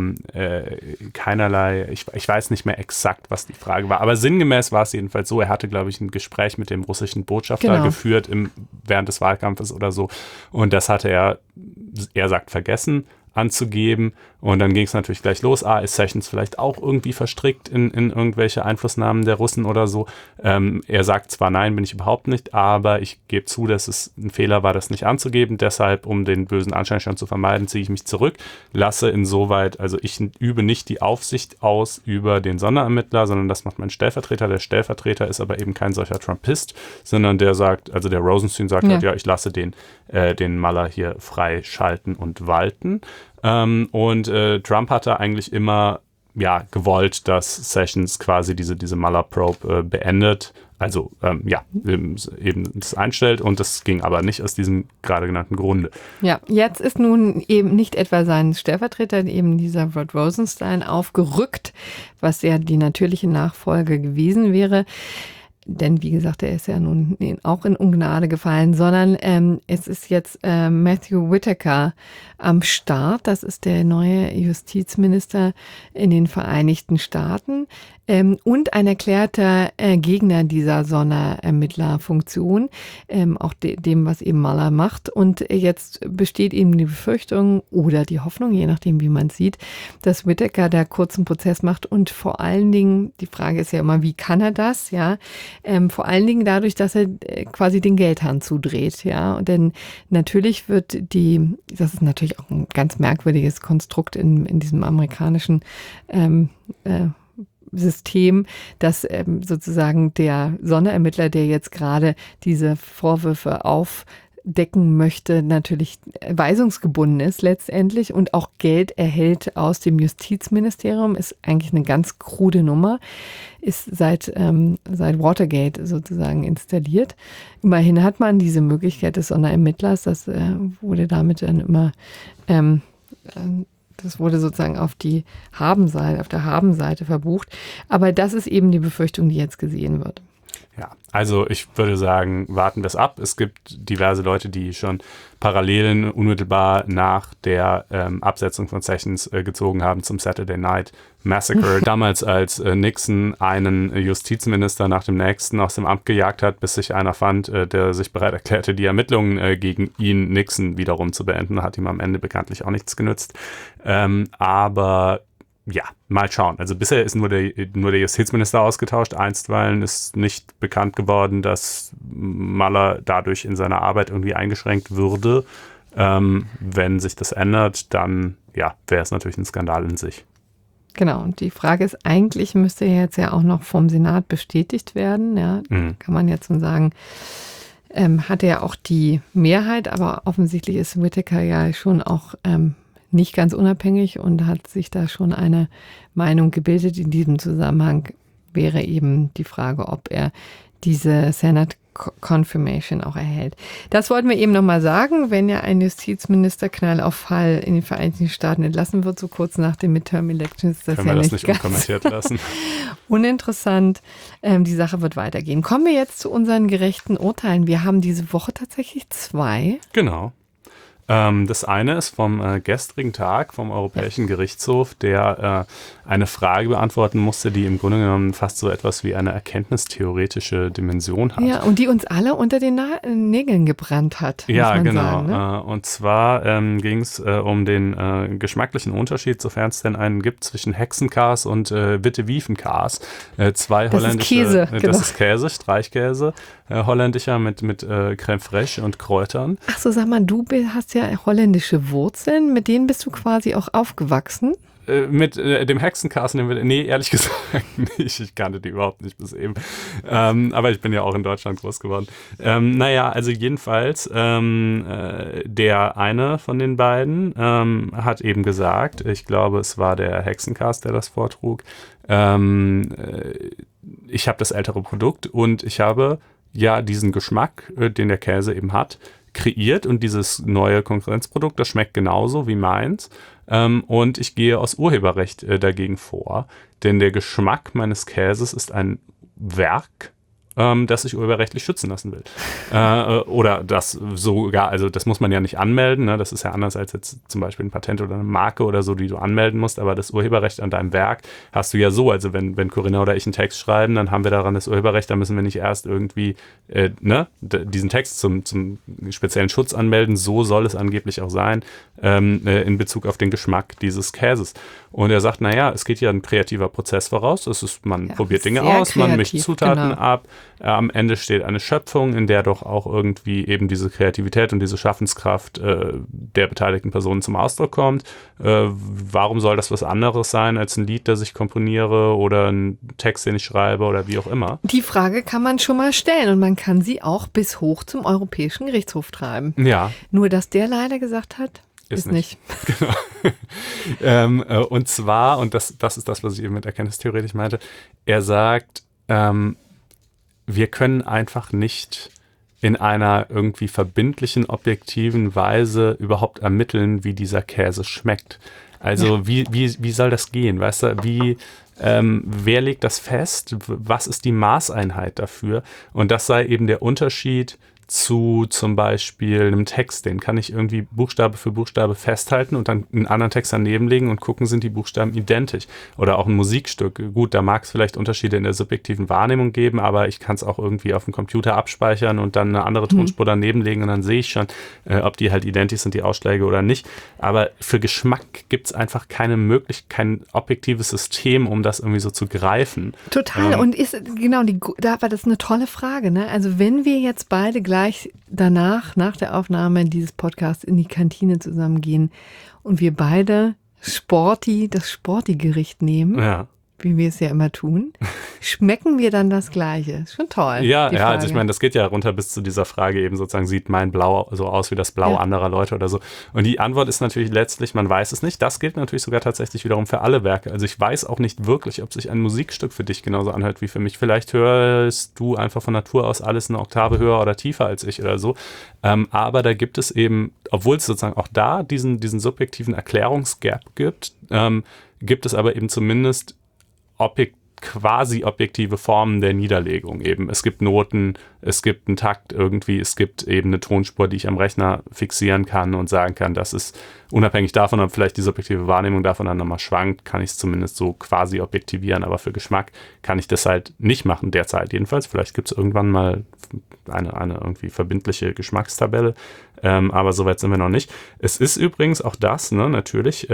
ich weiß nicht mehr exakt, was die Frage war, aber sinngemäß war es jedenfalls so, er hatte, glaube ich, ein Gespräch mit dem russischen Botschafter geführt während des Wahlkampfes oder so und das hatte er sagt, vergessen anzugeben und dann ging es natürlich gleich los. Ist Sessions vielleicht auch irgendwie verstrickt in irgendwelche Einflussnahmen der Russen oder so? Er sagt zwar, nein, bin ich überhaupt nicht, aber ich gebe zu, dass es ein Fehler war, das nicht anzugeben. Deshalb, um den bösen Anschein schon zu vermeiden, ziehe ich mich zurück, lasse insoweit, also ich übe nicht die Aufsicht aus über den Sonderermittler, sondern das macht mein Stellvertreter. Der Stellvertreter ist aber eben kein solcher Trumpist, sondern der sagt, also der Rosenstein sagt halt, ja, ich lasse den Mueller hier frei schalten und walten. Und Trump hatte eigentlich immer gewollt, dass Sessions quasi diese Mueller-Probe beendet, also eben das einstellt und das ging aber nicht aus diesem gerade genannten Grunde. Ja, jetzt ist nun eben nicht etwa sein Stellvertreter, eben dieser Rod Rosenstein, aufgerückt, was ja die natürliche Nachfolge gewesen wäre. Denn wie gesagt, er ist ja nun auch in Ungnade gefallen, sondern es ist jetzt Matthew Whitaker am Start. Das ist der neue Justizminister in den Vereinigten Staaten und ein erklärter Gegner dieser Sonderermittlerfunktion, auch dem, was eben Mueller macht. Und jetzt besteht eben die Befürchtung oder die Hoffnung, je nachdem, wie man sieht, dass Whitaker da kurzen Prozess macht und vor allen Dingen, die Frage ist ja immer, wie kann er das, ja, vor allen Dingen dadurch, dass er quasi den Geldhahn zudreht, ja. Denn natürlich wird das ist natürlich auch ein ganz merkwürdiges Konstrukt in diesem amerikanischen System, dass sozusagen der Sonderermittler, der jetzt gerade diese Vorwürfe aufdecken möchte, natürlich weisungsgebunden ist letztendlich und auch Geld erhält aus dem Justizministerium, ist eigentlich eine ganz krude Nummer, ist seit Watergate sozusagen installiert. Immerhin hat man diese Möglichkeit des Sonderermittlers, das wurde damit dann immer das wurde sozusagen auf der Habenseite verbucht. Aber das ist eben die Befürchtung, die jetzt gesehen wird. Ja, also ich würde sagen, warten wir es ab. Es gibt diverse Leute, die schon Parallelen unmittelbar nach der Absetzung von Sessions gezogen haben zum Saturday Night Massacre. Damals, als Nixon einen Justizminister nach dem nächsten aus dem Amt gejagt hat, bis sich einer fand, der sich bereit erklärte, die Ermittlungen gegen ihn, Nixon, wiederum zu beenden. Hat ihm am Ende bekanntlich auch nichts genützt. Aber ja, mal schauen. Also bisher ist nur der Justizminister ausgetauscht. Einstweilen ist nicht bekannt geworden, dass Mueller dadurch in seiner Arbeit irgendwie eingeschränkt würde. Wenn sich das ändert, dann wäre es natürlich ein Skandal in sich. Genau, und die Frage ist, eigentlich müsste er jetzt ja auch noch vom Senat bestätigt werden. Ja, kann man jetzt so sagen, hat er auch die Mehrheit, aber offensichtlich ist Whitaker ja schon auch nicht ganz unabhängig und hat sich da schon eine Meinung gebildet in diesem Zusammenhang. wäre eben die Frage, ob er diese Senate Confirmation auch erhält. Das wollten wir eben nochmal sagen, wenn ja ein Justizminister Knall auf Fall in den Vereinigten Staaten entlassen wird, so kurz nach den Midterm Elections, ist das können ja wir nicht das nicht unkommentiert lassen. Uninteressant. Die Sache wird weitergehen. Kommen wir jetzt zu unseren gerechten Urteilen. Wir haben diese Woche tatsächlich 2. Genau. Das eine ist vom gestrigen Tag vom Europäischen Gerichtshof, der eine Frage beantworten musste, die im Grunde genommen fast so etwas wie eine erkenntnistheoretische Dimension hat. Ja, und die uns alle unter den Nägeln gebrannt hat, muss man sagen. Ne? Und zwar ging es um den geschmacklichen Unterschied, sofern es denn einen gibt, zwischen Hexenkas und Witte-Wiefen-Kas. Zwei holländische, ist Käse, genau. Das ist Käse, Streichkäse, holländischer mit Crème fraîche und Kräutern. Ach so, sag mal, du hast ja holländische Wurzeln, mit denen bist du quasi auch aufgewachsen? Mit dem Hexenkas, nee, ehrlich gesagt nicht. Ich kannte die überhaupt nicht bis eben. Aber ich bin ja auch in Deutschland groß geworden. Also jedenfalls, der eine von den beiden hat eben gesagt, ich glaube, es war der Hexenkas, der das vortrug, ich habe das ältere Produkt und ich habe ja diesen Geschmack, den der Käse eben hat, kreiert und dieses neue Konkurrenzprodukt, das schmeckt genauso wie meins. Und ich gehe aus Urheberrecht dagegen vor, denn der Geschmack meines Käses ist ein Werk, das ich urheberrechtlich schützen lassen will. Oder das sogar, also das muss man ja nicht anmelden, ne? Das ist ja anders als jetzt zum Beispiel ein Patent oder eine Marke oder so, die du anmelden musst, aber das Urheberrecht an deinem Werk hast du ja so, also wenn Corinna oder ich einen Text schreiben, dann haben wir daran das Urheberrecht, da müssen wir nicht erst irgendwie diesen Text zum speziellen Schutz anmelden, so soll es angeblich auch sein, in Bezug auf den Geschmack dieses Käses. Und er sagt, es geht ja ein kreativer Prozess voraus, man probiert Dinge aus, man mischt Zutaten ab, am Ende steht eine Schöpfung, in der doch auch irgendwie eben diese Kreativität und diese Schaffenskraft der beteiligten Personen zum Ausdruck kommt. Warum soll das was anderes sein als ein Lied, das ich komponiere oder ein Text, den ich schreibe oder wie auch immer? Die Frage kann man schon mal stellen und man kann sie auch bis hoch zum Europäischen Gerichtshof treiben. Ja. Nur, dass der leider gesagt hat, ist nicht. Genau. Und zwar, und das ist das, was ich eben mit erkenntnistheoretisch meinte, er sagt, wir können einfach nicht in einer irgendwie verbindlichen, objektiven Weise überhaupt ermitteln, wie dieser Käse schmeckt. Also wie soll das gehen? Weißt du, wer legt das fest? Was ist die Maßeinheit dafür? Und das sei eben der Unterschied zu zum Beispiel einem Text, den kann ich irgendwie Buchstabe für Buchstabe festhalten und dann einen anderen Text daneben legen und gucken, sind die Buchstaben identisch. Oder auch ein Musikstück. Gut, da mag es vielleicht Unterschiede in der subjektiven Wahrnehmung geben, aber ich kann es auch irgendwie auf dem Computer abspeichern und dann eine andere Tonspur daneben legen und dann sehe ich schon, ob die halt identisch sind, die Ausschläge oder nicht. Aber für Geschmack gibt es einfach keine Möglichkeit, kein objektives System, um das irgendwie so zu greifen. Total. Und da war das eine tolle Frage, ne? Also wenn wir jetzt beide gleich danach, nach der Aufnahme dieses Podcasts in die Kantine zusammengehen und wir beide das Sporti-Gericht nehmen, wie wir es ja immer tun, schmecken wir dann das Gleiche? Ist schon toll. Ja, also ich meine, das geht ja runter bis zu dieser Frage eben sozusagen, sieht mein Blau so aus wie das Blau anderer Leute oder so? Und die Antwort ist natürlich letztlich, man weiß es nicht. Das gilt natürlich sogar tatsächlich wiederum für alle Werke. Also ich weiß auch nicht wirklich, ob sich ein Musikstück für dich genauso anhört wie für mich. Vielleicht hörst du einfach von Natur aus alles eine Oktave höher oder tiefer als ich oder so. Aber da gibt es eben, obwohl es sozusagen auch da diesen subjektiven Erklärungsgap gibt, gibt es aber eben zumindest quasi objektive Formen der Niederlegung eben. Es gibt Noten, es gibt einen Takt irgendwie, es gibt eben eine Tonspur, die ich am Rechner fixieren kann und sagen kann, das ist unabhängig davon, ob vielleicht die subjektive Wahrnehmung davon dann nochmal schwankt, kann ich es zumindest so quasi objektivieren, aber für Geschmack kann ich das halt nicht machen derzeit jedenfalls. Vielleicht gibt es irgendwann mal eine irgendwie verbindliche Geschmackstabelle, aber soweit sind wir noch nicht. Es ist übrigens auch das, natürlich,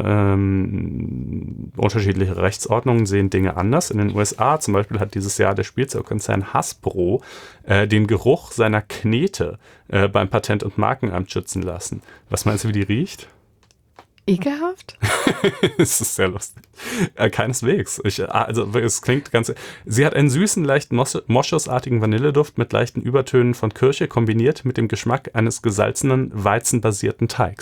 unterschiedliche Rechtsordnungen sehen Dinge anders. In den USA zum Beispiel hat dieses Jahr der Spielzeugkonzern Hasbro den Geruch seiner Knete beim Patent- und Markenamt schützen lassen. Was meinst du, wie die riecht? Ekelhaft? Es ist sehr lustig. Keineswegs. Es klingt ganz... Sie hat einen süßen, leicht moschusartigen Vanilleduft mit leichten Übertönen von Kirsche kombiniert mit dem Geschmack eines gesalzenen, weizenbasierten Teigs.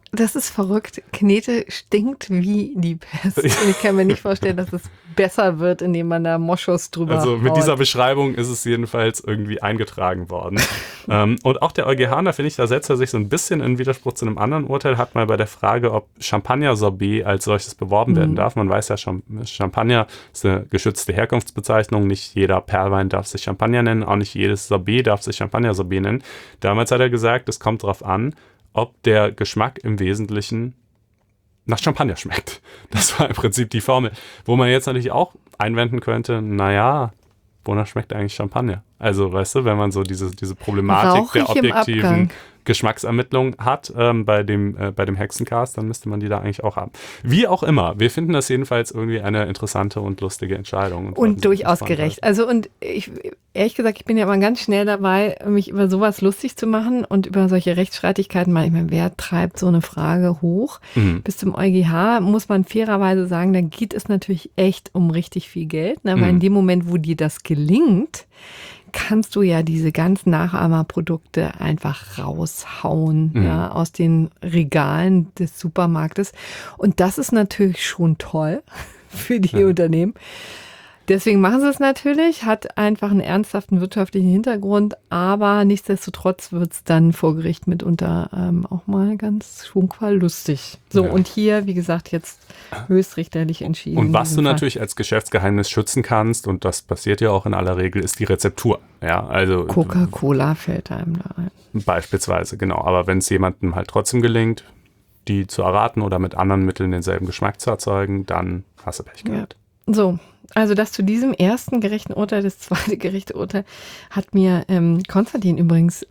Das ist verrückt. Knete stinkt wie die Pest. Und ich kann mir nicht vorstellen, dass es besser wird, indem man da Moschus drüber Also mit haut. dieser Beschreibung ist es jedenfalls irgendwie eingetragen worden. Und auch der EuGH, da finde ich, da setzt er sich so ein bisschen in Widerspruch zu einem anderen Urteil, hat mal bei der Frage, ob Champagner-Sorbet als solches beworben werden darf. Man weiß ja schon, Champagner ist eine geschützte Herkunftsbezeichnung. Nicht jeder Perlwein darf sich Champagner nennen, auch nicht jedes Sorbet darf sich Champagner-Sorbet nennen. Damals hat er gesagt, es kommt darauf an, ob der Geschmack im Wesentlichen nach Champagner schmeckt. Das war im Prinzip die Formel. Wo man jetzt natürlich auch einwenden könnte, naja, wonach schmeckt eigentlich Champagner? Also, weißt du, wenn man so diese Problematik Rauchig der objektiven Geschmacksermittlung hat bei dem Hexencast, dann müsste man die da eigentlich auch haben. Wie auch immer, wir finden das jedenfalls irgendwie eine interessante und lustige Entscheidung. Und durchaus gerecht. Also und ehrlich gesagt, ich bin ja immer ganz schnell dabei, mich über sowas lustig zu machen und über solche Rechtsstreitigkeiten. Ich meine, wer treibt so eine Frage hoch? Bis zum EuGH muss man fairerweise sagen, da geht es natürlich echt um richtig viel Geld. Ne? Weil in dem Moment, wo dir das gelingt, kannst du ja diese ganzen Nachahmerprodukte einfach raushauen ja, aus den Regalen des Supermarktes. Und das ist natürlich schon toll für die Unternehmen. Deswegen machen sie es natürlich, hat einfach einen ernsthaften wirtschaftlichen Hintergrund, aber nichtsdestotrotz wird es dann vor Gericht mitunter auch mal ganz schwungvoll lustig. So, und hier, wie gesagt, jetzt höchstrichterlich entschieden. Und was du natürlich als Geschäftsgeheimnis schützen kannst, und das passiert ja auch in aller Regel, ist die Rezeptur. Ja, also Coca-Cola fällt einem da ein. Beispielsweise, genau. Aber wenn es jemandem halt trotzdem gelingt, die zu erraten oder mit anderen Mitteln denselben Geschmack zu erzeugen, dann hast du Pech gehabt. Ja. So, also das zu diesem ersten gerechten Urteil, das zweite gerechte Urteil hat mir Konstantin übrigens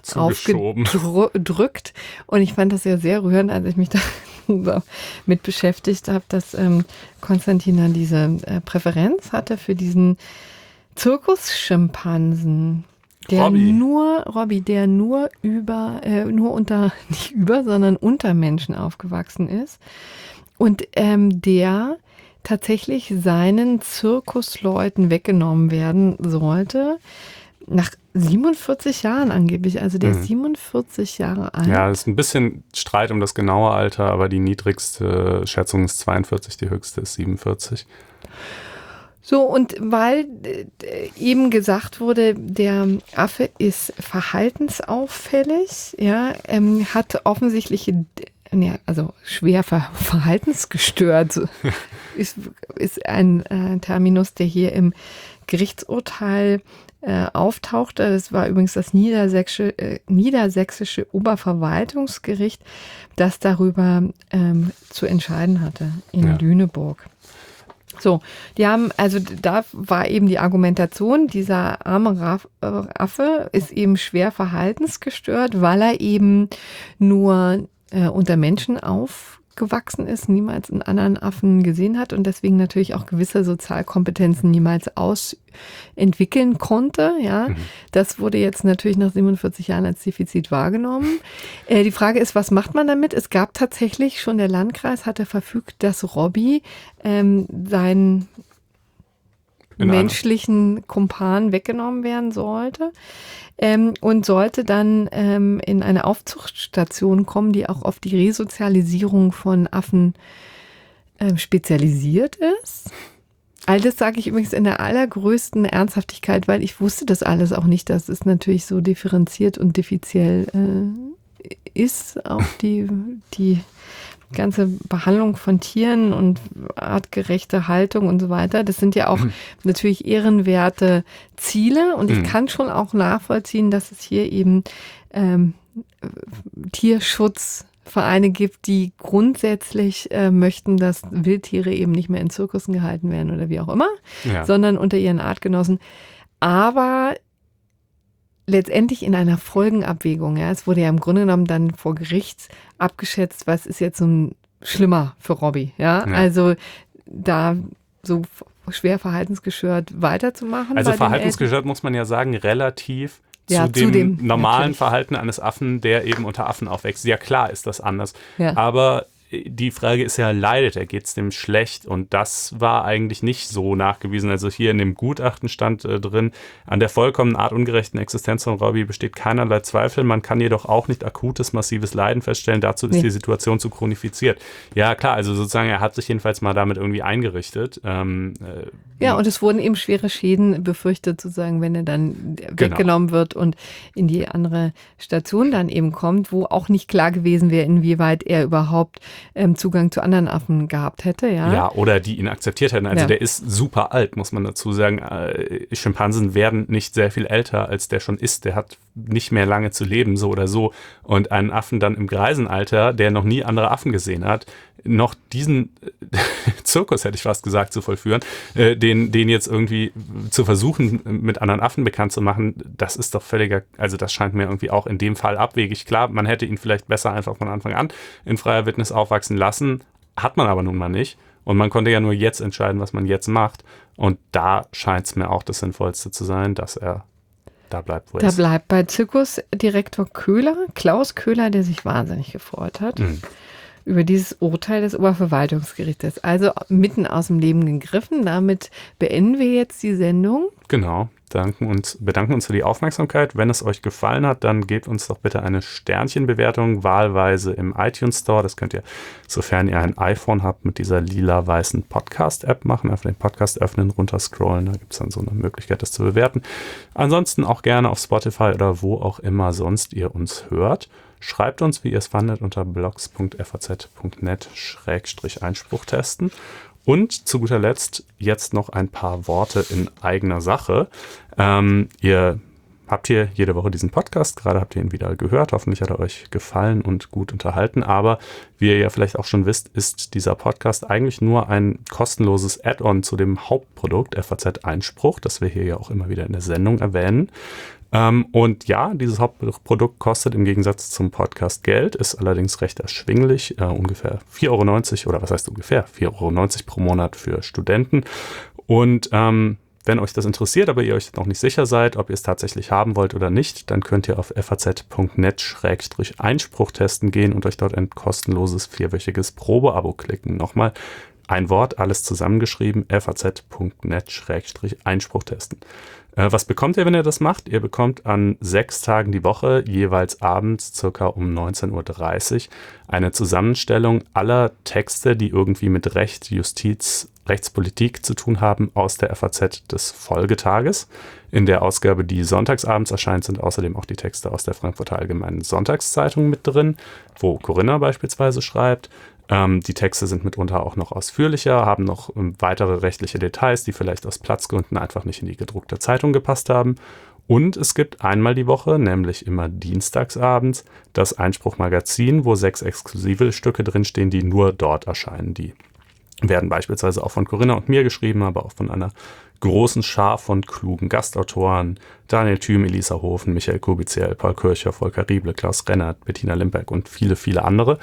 aufgedrückt. Und ich fand das ja sehr rührend, als ich mich da so mit beschäftigt habe, dass Konstantin dann diese Präferenz hatte für diesen Zirkusschimpansen. Der nur unter Menschen aufgewachsen ist. Und der tatsächlich seinen Zirkusleuten weggenommen werden sollte. Nach 47 Jahren angeblich. Also der ist 47 Jahre alt. Ja, es ist ein bisschen Streit um das genaue Alter, aber die niedrigste Schätzung ist 42, die höchste ist 47. So, und weil eben gesagt wurde, der Affe ist verhaltensauffällig, ja, hat offensichtliche, schwer verhaltensgestört, ist ein Terminus, der hier im Gerichtsurteil auftauchte. Das war übrigens das niedersächsische Oberverwaltungsgericht, das darüber zu entscheiden hatte in Lüneburg. So, die haben, also da war eben die Argumentation, dieser arme Affe ist eben schwer verhaltensgestört, weil er eben nur unter Menschen aufgewachsen ist, niemals einen anderen Affen gesehen hat und deswegen natürlich auch gewisse Sozialkompetenzen niemals entwickeln konnte. Ja, das wurde jetzt natürlich nach 47 Jahren als Defizit wahrgenommen. Die Frage ist, was macht man damit? Es gab tatsächlich schon, der Landkreis hatte verfügt, dass Robby seinen menschlichen Kumpan weggenommen werden sollte. Und sollte dann in eine Aufzuchtstation kommen, die auch auf die Resozialisierung von Affen spezialisiert ist. All das sage ich übrigens in der allergrößten Ernsthaftigkeit, weil ich wusste das alles auch nicht, dass es natürlich so differenziert und diffiziell ist, auch die ganze Behandlung von Tieren und artgerechte Haltung und so weiter. Das sind ja auch natürlich ehrenwerte Ziele und ich kann schon auch nachvollziehen, dass es hier eben Tierschutzvereine gibt, die grundsätzlich möchten, dass Wildtiere eben nicht mehr in Zirkussen gehalten werden oder wie auch immer, sondern unter ihren Artgenossen. Aber letztendlich in einer Folgenabwägung. Ja, es wurde ja im Grunde genommen dann vor Gericht abgeschätzt, was ist jetzt so schlimmer für Robby. Ja, also da so schwer verhaltensgestört weiterzumachen. Also verhaltensgestört muss man ja sagen, relativ zu dem normalen Verhalten eines Affen, der eben unter Affen aufwächst. Ja, klar ist das anders. Ja. Aber die Frage ist ja, leidet er, geht es dem schlecht? Und das war eigentlich nicht so nachgewiesen. Also hier in dem Gutachten stand drin, an der vollkommen artungerechten Existenz von Robbie besteht keinerlei Zweifel. Man kann jedoch auch nicht akutes, massives Leiden feststellen. Dazu ist die Situation zu chronifiziert. Ja, klar, also sozusagen, er hat sich jedenfalls mal damit irgendwie eingerichtet. Ja, und es wurden eben schwere Schäden befürchtet, sozusagen, wenn er dann weggenommen wird und in die andere Station dann eben kommt, wo auch nicht klar gewesen wäre, inwieweit er überhaupt Zugang zu anderen Affen gehabt hätte. Ja, oder die ihn akzeptiert hätten. Also der ist super alt, muss man dazu sagen. Schimpansen werden nicht sehr viel älter, als der schon ist. Der hat nicht mehr lange zu leben, so oder so. Und einen Affen dann im Greisenalter, der noch nie andere Affen gesehen hat, noch diesen Zirkus, hätte ich fast gesagt, zu vollführen, den jetzt irgendwie zu versuchen, mit anderen Affen bekannt zu machen, das ist doch völliger, also das scheint mir irgendwie auch in dem Fall abwegig. Klar, man hätte ihn vielleicht besser einfach von Anfang an in freier Wildnis aufwachsen lassen, hat man aber nun mal nicht. Und man konnte ja nur jetzt entscheiden, was man jetzt macht. Und da scheint es mir auch das Sinnvollste zu sein, dass er da bleibt, wo er ist. Da bleibt bei Zirkusdirektor Köhler, Klaus Köhler, der sich wahnsinnig gefreut hat. Über dieses Urteil des Oberverwaltungsgerichtes. Also mitten aus dem Leben gegriffen. Damit beenden wir jetzt die Sendung. Genau. Bedanken uns für die Aufmerksamkeit. Wenn es euch gefallen hat, dann gebt uns doch bitte eine Sternchenbewertung, wahlweise im iTunes Store. Das könnt ihr, sofern ihr ein iPhone habt, mit dieser lila-weißen Podcast-App machen. Einfach den Podcast öffnen, runterscrollen. Da gibt es dann so eine Möglichkeit, das zu bewerten. Ansonsten auch gerne auf Spotify oder wo auch immer sonst ihr uns hört. Schreibt uns, wie ihr es fandet, unter blogs.faz.net/Einspruch testen. Und zu guter Letzt jetzt noch ein paar Worte in eigener Sache. Ihr habt hier jede Woche diesen Podcast, gerade habt ihr ihn wieder gehört. Hoffentlich hat er euch gefallen und gut unterhalten. Aber wie ihr ja vielleicht auch schon wisst, ist dieser Podcast eigentlich nur ein kostenloses Add-on zu dem Hauptprodukt FAZ Einspruch, das wir hier ja auch immer wieder in der Sendung erwähnen. Und ja, dieses Hauptprodukt kostet im Gegensatz zum Podcast Geld, ist allerdings recht erschwinglich, ungefähr 4,90 € oder was heißt ungefähr 4,90 € pro Monat für Studenten. Und wenn euch das interessiert, aber ihr euch noch nicht sicher seid, ob ihr es tatsächlich haben wollt oder nicht, dann könnt ihr auf faz.net/Einspruch testen gehen und euch dort ein kostenloses 4-wöchiges Probeabo klicken. Nochmal ein Wort, alles zusammengeschrieben, faz.net/Einspruch testen. Was bekommt ihr, wenn ihr das macht? Ihr bekommt an 6 Tagen die Woche, jeweils abends circa um 19:30 Uhr, eine Zusammenstellung aller Texte, die irgendwie mit Recht, Justiz, Rechtspolitik zu tun haben, aus der FAZ des Folgetages. In der Ausgabe, die sonntagsabends erscheint, sind außerdem auch die Texte aus der Frankfurter Allgemeinen Sonntagszeitung mit drin, wo Corinna beispielsweise schreibt. Die Texte sind mitunter auch noch ausführlicher, haben noch weitere rechtliche Details, die vielleicht aus Platzgründen einfach nicht in die gedruckte Zeitung gepasst haben. Und es gibt einmal die Woche, nämlich immer dienstagsabends, das Einspruch-Magazin, wo 6 exklusive Stücke drinstehen, die nur dort erscheinen. Die werden beispielsweise auch von Corinna und mir geschrieben, aber auch von einer großen Schar von klugen Gastautoren, Daniel Thüm, Elisa Hofen, Michael Kubiziel, Paul Kircher, Volker Rieble, Klaus Rennert, Bettina Limberg und viele, viele andere.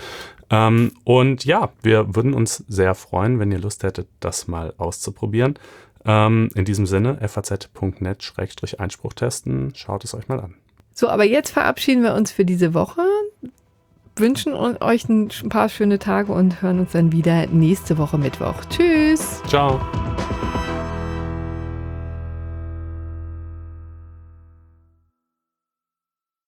Und ja, wir würden uns sehr freuen, wenn ihr Lust hättet, das mal auszuprobieren. In diesem Sinne, faz.net/Einspruch testen. Schaut es euch mal an. So, aber jetzt verabschieden wir uns für diese Woche, wünschen euch ein paar schöne Tage und hören uns dann wieder nächste Woche Mittwoch. Tschüss! Ciao!